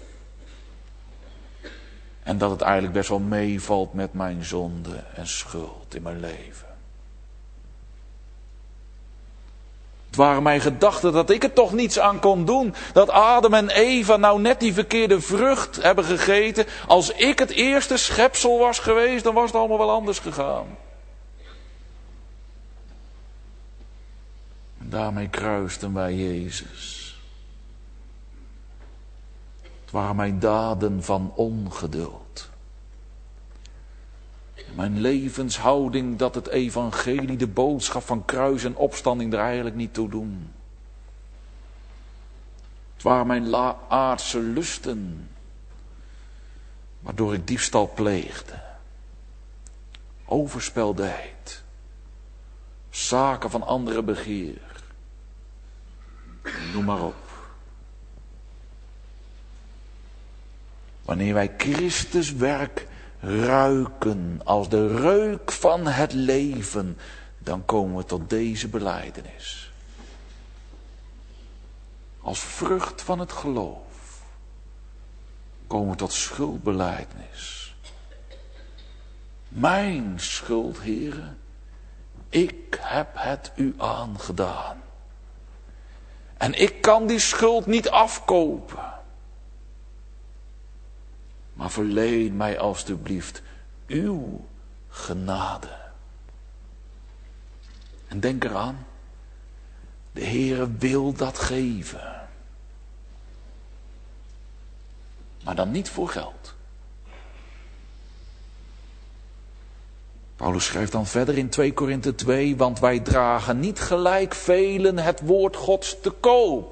En dat het eigenlijk best wel meevalt met mijn zonde en schuld in mijn leven. Het waren mijn gedachten dat ik er toch niets aan kon doen. Dat Adam en Eva nou net die verkeerde vrucht hebben gegeten. Als ik het eerste schepsel was geweest, dan was het allemaal wel anders gegaan. En daarmee kruisten wij Jezus. Het waren mijn daden van ongeduld. Mijn levenshouding dat het evangelie, de boodschap van kruis en opstanding er eigenlijk niet toe doen. Het waren mijn aardse lusten, waardoor ik diefstal pleegde. Overspel deed. Zaken van anderen begeer. Noem maar op. Wanneer wij Christus werk ruiken als de reuk van het leven, dan komen we tot deze belijdenis. Als vrucht van het geloof komen we tot schuldbelijdenis. Mijn schuld, Heere, ik heb het u aangedaan. En ik kan die schuld niet afkopen. Maar verleen mij alstublieft uw genade. En denk eraan, de Heere wil dat geven. Maar dan niet voor geld. Paulus schrijft dan verder in twee Korinthe twee, want wij dragen niet gelijk velen het woord Gods te koop.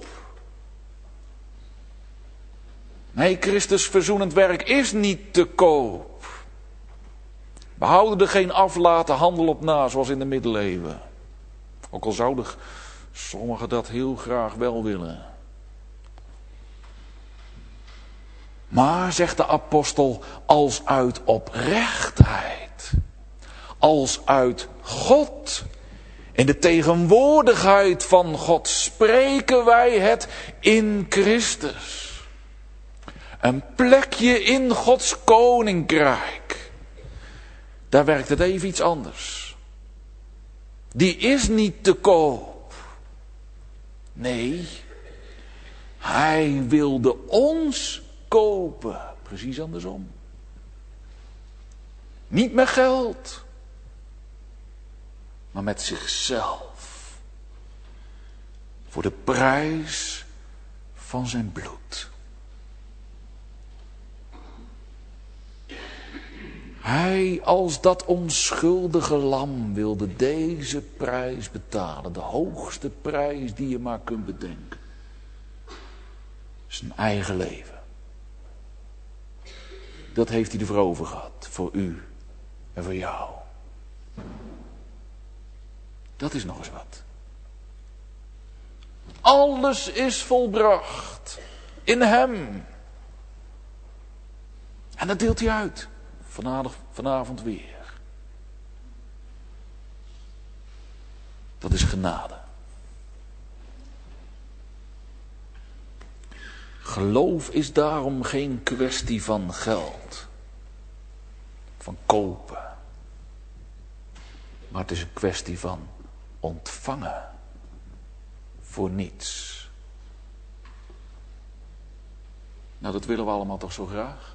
Nee, Christus verzoenend werk is niet te koop. We houden er geen aflaten handel op na, zoals in de middeleeuwen. Ook al zouden sommigen dat heel graag wel willen. Maar, zegt de apostel, als uit oprechtheid, als uit God In de tegenwoordigheid van God spreken wij het in Christus. Een plekje in Gods koninkrijk. Daar werkt het even iets anders. Die is niet te koop. Nee, hij wilde ons kopen. Precies andersom. Niet met geld, maar met zichzelf. Voor de prijs van zijn bloed. Hij als dat onschuldige lam wilde deze prijs betalen. De hoogste prijs die je maar kunt bedenken. Zijn eigen leven. Dat heeft hij ervoor over gehad. Voor u en voor jou. Dat is nog eens wat. Alles is volbracht. In hem. En dat deelt hij uit. Vanavond, vanavond weer. Dat is genade. Geloof is daarom geen kwestie van geld. Van kopen. Maar het is een kwestie van ontvangen. Voor niets. Nou, dat willen we allemaal toch zo graag?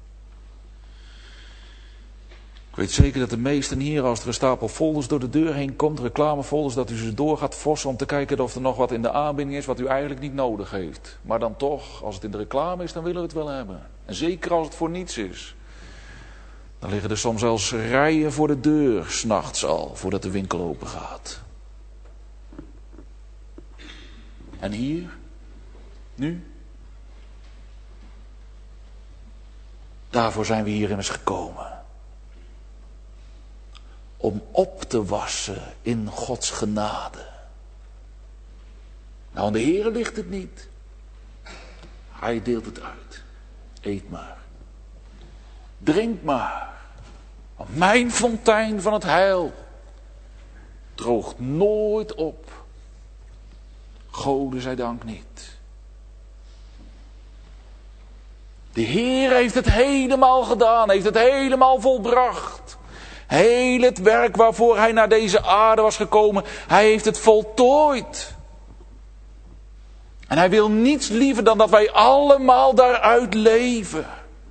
Ik weet zeker dat de meesten hier, als er een stapel folders door de deur heen komt, reclamefolders, dat u ze door gaat vossen om te kijken of er nog wat in de aanbieding is wat u eigenlijk niet nodig heeft. Maar dan toch, als het in de reclame is, dan willen we het wel hebben. En zeker als het voor niets is. Dan liggen er soms zelfs rijen voor de deur, 's nachts al, voordat de winkel open gaat. En hier? Nu? Daarvoor zijn we hier immers gekomen. Om op te wassen in Gods genade. Nou, aan de Heere ligt het niet. Hij deelt het uit. Eet maar. Drink maar. Want mijn fontein van het heil droogt nooit op. Gode zij dank niet. De Heer heeft het helemaal gedaan. Heeft het helemaal volbracht. Heel het werk waarvoor hij naar deze aarde was gekomen. Hij heeft het voltooid. En hij wil niets liever dan dat wij allemaal daaruit leven.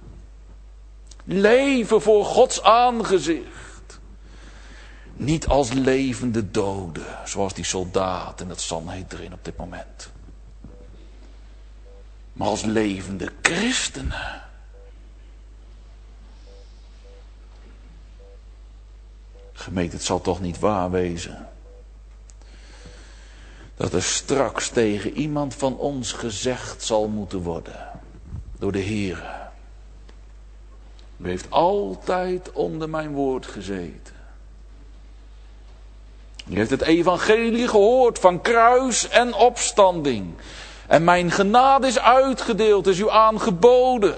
Leven voor Gods aangezicht. Niet als levende doden. Zoals die soldaat in het Sanhedrin op dit moment. Maar als levende christenen. Gemeente, het zal toch niet waar wezen. Dat er straks tegen iemand van ons gezegd zal moeten worden. Door de Heere. U heeft altijd onder mijn woord gezeten. U heeft het evangelie gehoord van kruis en opstanding. En mijn genade is uitgedeeld, is u aangeboden.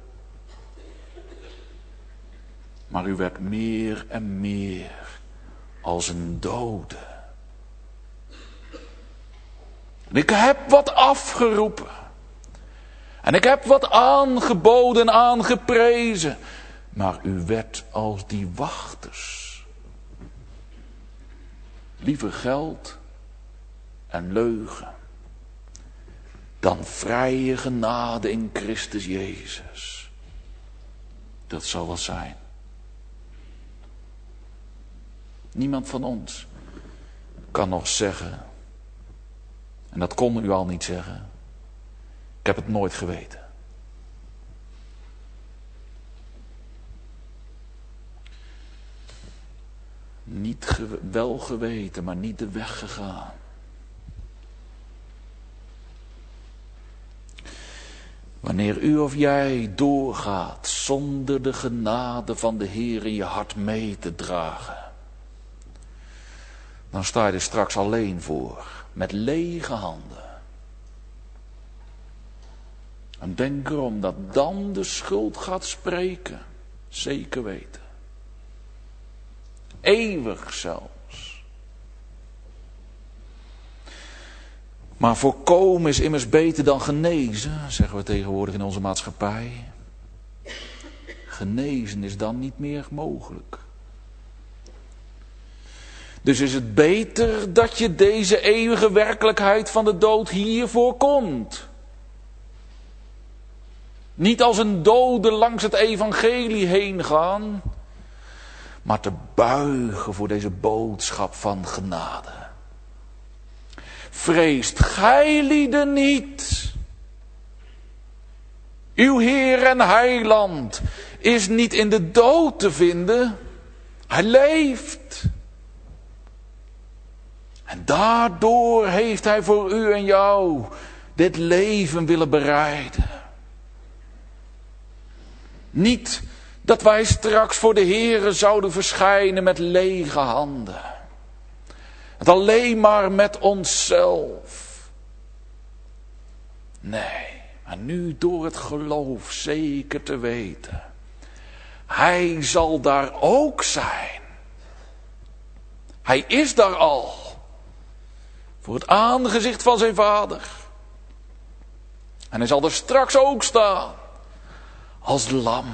Maar u werd meer en meer als een dode. En ik heb wat afgeroepen. En ik heb wat aangeboden, aangeprezen. Maar u werd als die wachters. Liever geld en leugen. Dan vrije genade in Christus Jezus. Dat zal wat zijn. Niemand van ons kan nog zeggen. En dat kon u al niet zeggen. Ik heb het nooit geweten. Niet ge- wel geweten, maar niet de weg gegaan. Wanneer u of jij doorgaat zonder de genade van de Heer in je hart mee te dragen. Dan sta je er straks alleen voor. Met lege handen. En denk erom dat dan de schuld gaat spreken. Zeker weten. Eeuwig zelfs. Maar voorkomen is immers beter dan genezen, zeggen we tegenwoordig in onze maatschappij. Genezen is dan niet meer mogelijk. Dus is het beter dat je deze eeuwige werkelijkheid van de dood hier voorkomt. Niet als een dode langs het evangelie heen gaan, maar te buigen voor deze boodschap van genade. Vreest gijlieden niet. Uw Heer en Heiland is niet in de dood te vinden. Hij leeft. En daardoor heeft hij voor u en jou dit leven willen bereiden. Niet dat wij straks voor de Heere zouden verschijnen met lege handen. Het alleen maar met onszelf. Nee, maar nu door het geloof zeker te weten. Hij zal daar ook zijn. Hij is daar al. Voor het aangezicht van zijn Vader. En hij zal er straks ook staan. Als lam.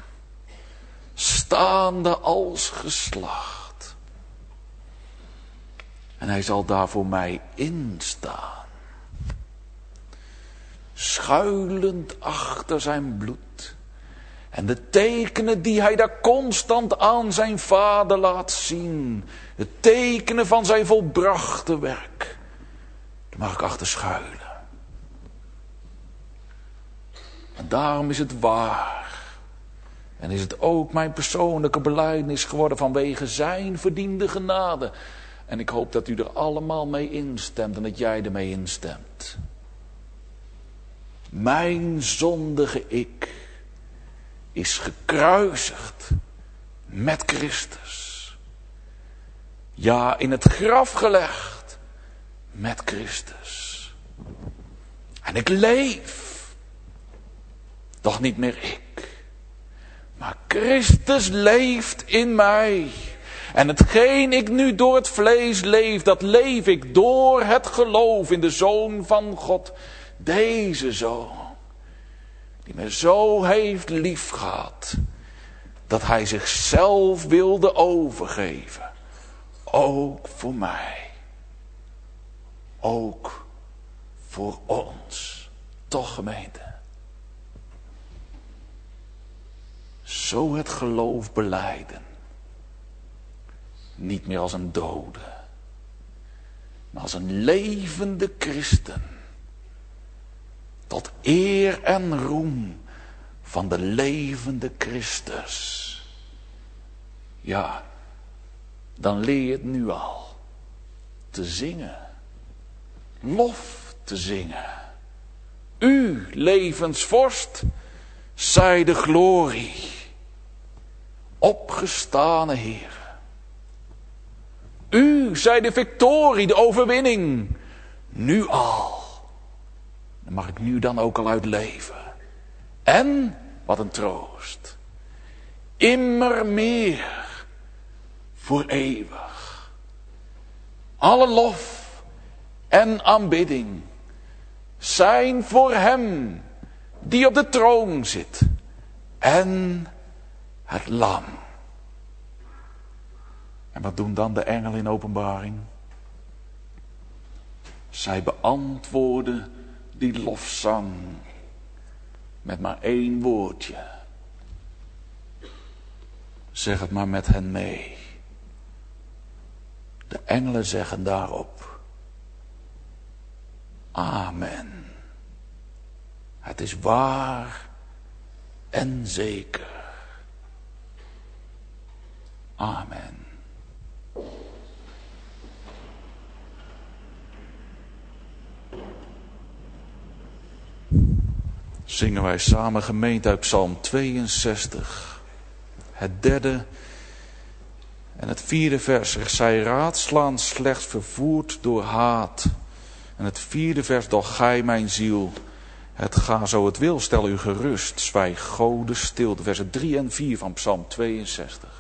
Staande als geslacht. En hij zal daar voor mij instaan. Schuilend achter zijn bloed. En de tekenen die hij daar constant aan zijn Vader laat zien. De tekenen van zijn volbrachte werk. Daar mag ik achter schuilen. En daarom is het waar. En is het ook mijn persoonlijke belijdenis geworden vanwege zijn verdiende genade. En ik hoop dat u er allemaal mee instemt en dat jij ermee instemt. Mijn zondige ik is gekruisigd met Christus. Ja, in het graf gelegd met Christus. En ik leef. Doch niet meer ik. Maar Christus leeft in mij. En hetgeen ik nu door het vlees leef, dat leef ik door het geloof in de Zoon van God. Deze Zoon. Die mij zo heeft liefgehad. Dat hij zichzelf wilde overgeven. Ook voor mij. Ook voor ons. Toch, gemeente. Zo het geloof belijden. Niet meer als een dode. Maar als een levende christen. Tot eer en roem van de levende Christus. Ja, dan leer je het nu al. Te zingen. Lof te zingen. U, levensvorst, zij de glorie. Opgestane Heer. U, zij de victorie, de overwinning. Nu al. Daar mag ik nu dan ook al uit leven. En, wat een troost. Immer meer. Voor eeuwig. Alle lof en aanbidding zijn voor hem die op de troon zit. En het lam. En wat doen dan de engelen in openbaring? Zij beantwoorden die lofzang met maar één woordje. Zeg het maar met hen mee. De engelen zeggen daarop. Amen. Het is waar en zeker. Amen. Zingen wij samen gemeente uit Psalm tweeënzestig. Het derde en het vierde vers zegt: zij raadslaan slechts vervoerd door haat. En het vierde vers: doch gij mijn ziel, het ga zo het wil, stel u gerust, zwijg Gode stilte. Versen drie en vier van Psalm tweeënzestig.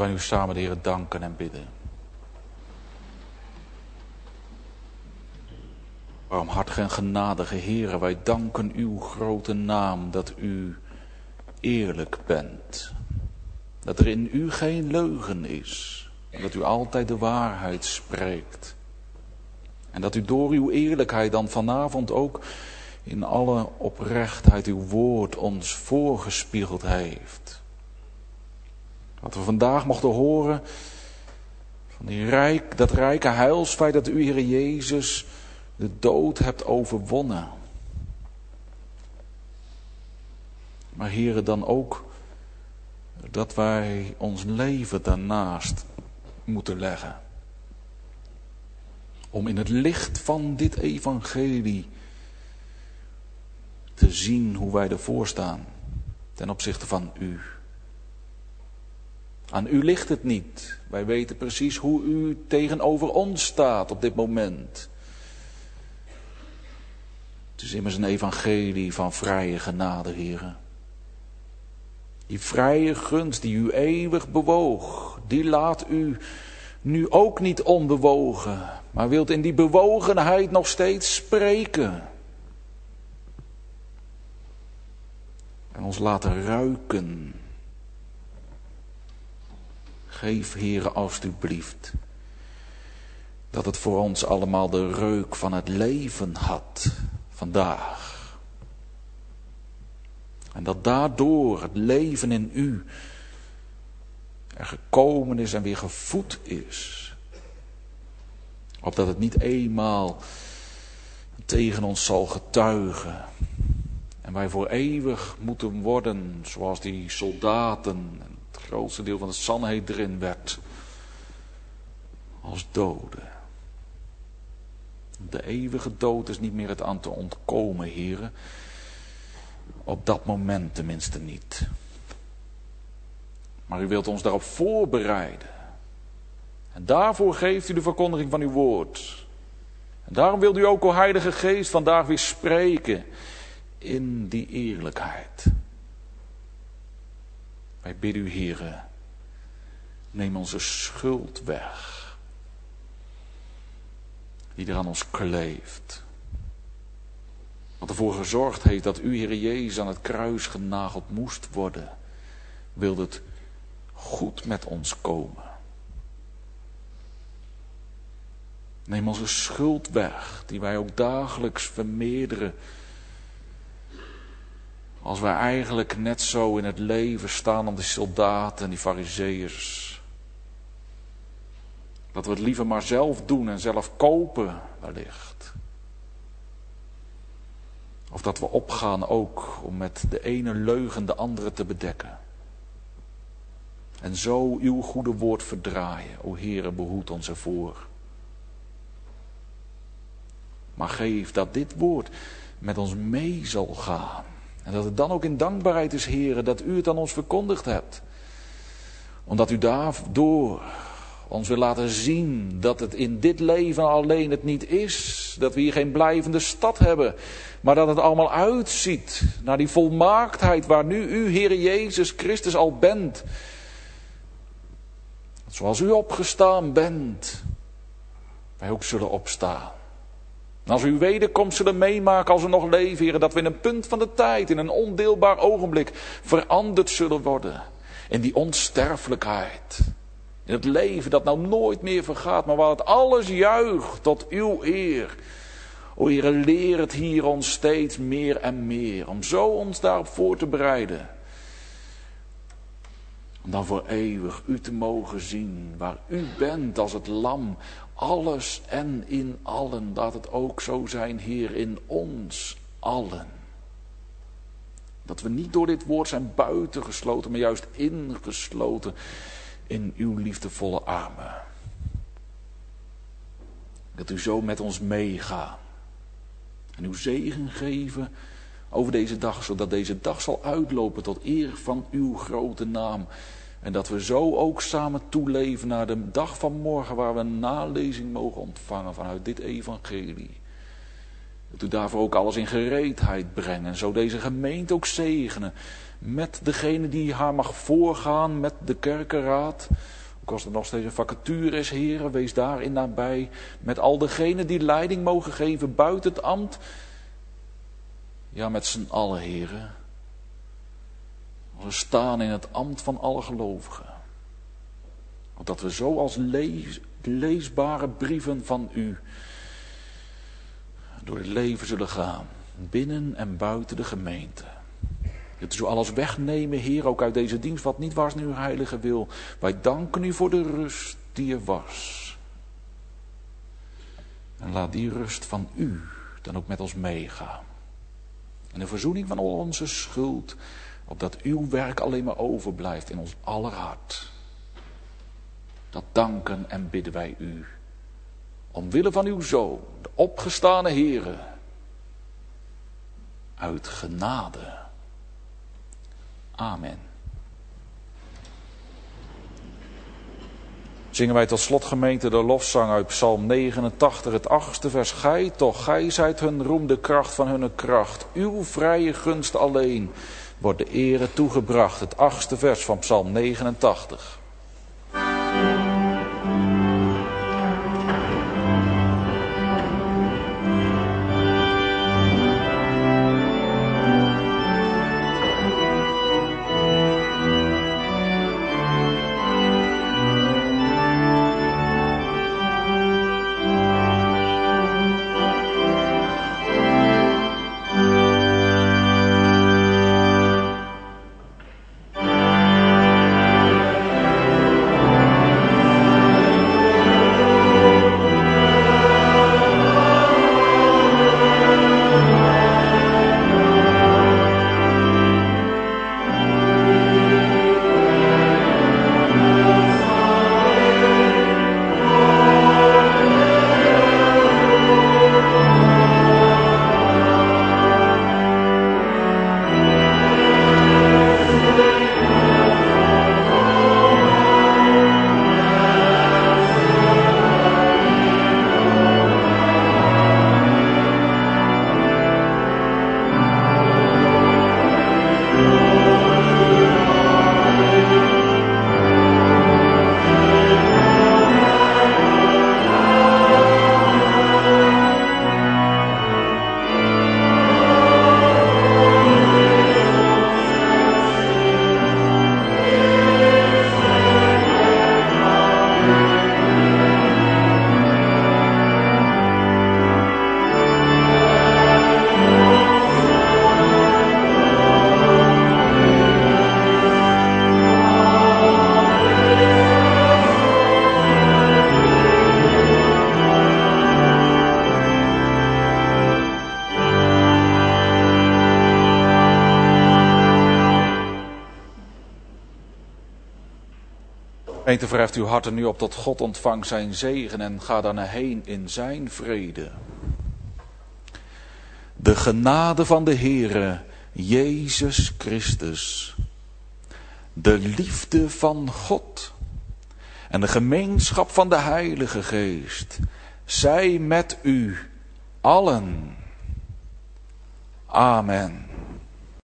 Laten wij nu samen de Heer danken en bidden. Barmhartige en genadige Heere, wij danken uw grote naam dat u eerlijk bent. Dat er in u geen leugen is. En dat u altijd de waarheid spreekt. En dat u door uw eerlijkheid dan vanavond ook in alle oprechtheid uw woord ons voorgespiegeld heeft. Wat we vandaag mochten horen van die rijk, dat rijke heilsfeit dat u, Heer Jezus, de dood hebt overwonnen. Maar Heere, dan ook dat wij ons leven daarnaast moeten leggen. Om in het licht van dit evangelie te zien hoe wij ervoor staan ten opzichte van u. Aan u ligt het niet. Wij weten precies hoe u tegenover ons staat op dit moment. Het is immers een evangelie van vrije genade, Heere. Die vrije gunst die u eeuwig bewoog, die laat u nu ook niet onbewogen, maar wilt in die bewogenheid nog steeds spreken. En ons laten ruiken. Geef, Heere, alstublieft, dat het voor ons allemaal de reuk van het leven had vandaag. En dat daardoor het leven in u er gekomen is en weer gevoed is. Opdat het niet eenmaal tegen ons zal getuigen. En wij voor eeuwig moeten worden zoals die soldaten, het grootste deel van het Sanhedrin werd, als doden. De eeuwige dood is niet meer het aan te ontkomen, Heere. Op dat moment tenminste niet. Maar u wilt ons daarop voorbereiden. En daarvoor geeft u de verkondiging van uw woord. En daarom wilt u ook, o Heilige Geest, vandaag weer spreken in die eerlijkheid. Wij bidden u, Heere, neem onze schuld weg. Die er aan ons kleeft. Wat ervoor gezorgd heeft dat u, Heere Jezus, aan het kruis genageld moest worden. Wil het goed met ons komen. Neem onze schuld weg, die wij ook dagelijks vermeerderen. Als wij eigenlijk net zo in het leven staan als die soldaten en die farizeeërs. Dat we het liever maar zelf doen en zelf kopen, wellicht. Of dat we opgaan ook om met de ene leugen de andere te bedekken. En zo uw goede woord verdraaien. O Heere, behoed ons ervoor. Maar geef dat dit woord met ons mee zal gaan. En dat het dan ook in dankbaarheid is, Heere, dat u het aan ons verkondigd hebt. Omdat u daardoor ons wil laten zien dat het in dit leven alleen het niet is. Dat we hier geen blijvende stad hebben. Maar dat het allemaal uitziet naar die volmaaktheid waar nu u, Heere Jezus Christus, al bent. Zoals u opgestaan bent, wij ook zullen opstaan. En als we uw wederkomst zullen meemaken als we nog leven, Heere, dat we in een punt van de tijd, in een ondeelbaar ogenblik, veranderd zullen worden. In die onsterfelijkheid. In het leven dat nou nooit meer vergaat, maar waar het alles juicht tot uw eer. O Heere, leer het hier ons steeds meer en meer, om zo ons daarop voor te bereiden. Om dan voor eeuwig u te mogen zien, waar u bent als het lam, alles en in allen. Laat het ook zo zijn, Heer, in ons allen. Dat we niet door dit woord zijn buitengesloten, maar juist ingesloten in uw liefdevolle armen. Dat u zo met ons meegaat. En uw zegen geven over deze dag, zodat deze dag zal uitlopen tot eer van uw grote naam. En dat we zo ook samen toeleven naar de dag van morgen, waar we een nalezing mogen ontvangen vanuit dit evangelie. Dat u daarvoor ook alles in gereedheid brengt. En zo deze gemeente ook zegenen. Met degene die haar mag voorgaan. Met de kerkenraad. Ook als er nog steeds een vacature is, heren, wees daarin nabij. Met al degenen die leiding mogen geven buiten het ambt. Ja, met z'n allen, heren. We staan in het ambt van alle gelovigen. Opdat we zo als lees, leesbare brieven van u door het leven zullen gaan. Binnen en buiten de gemeente. Dat u zo alles wegnemen, Heer, ook uit deze dienst, wat niet was in uw heilige wil. Wij danken u voor de rust die er was. En laat die rust van u dan ook met ons meegaan. En de verzoening van al onze schuld, opdat uw werk alleen maar overblijft in ons aller hart. Dat danken en bidden wij u. Omwille van uw Zoon, de opgestane Heere. Uit genade. Amen. Zingen wij tot slot, gemeente, de lofzang uit Psalm negenentachtig, het achtste vers. Gij toch, gij zijt hun roem, de kracht van hunne kracht. Uw vrije gunst alleen wordt de ere toegebracht. Het achtste vers van Psalm negenentachtig. Gemeente, verheft uw harten nu op tot God, ontvang zijn zegen en ga dan heen in zijn vrede. De genade van de Heere Jezus Christus, de liefde van God en de gemeenschap van de Heilige Geest, zij met u allen. Amen.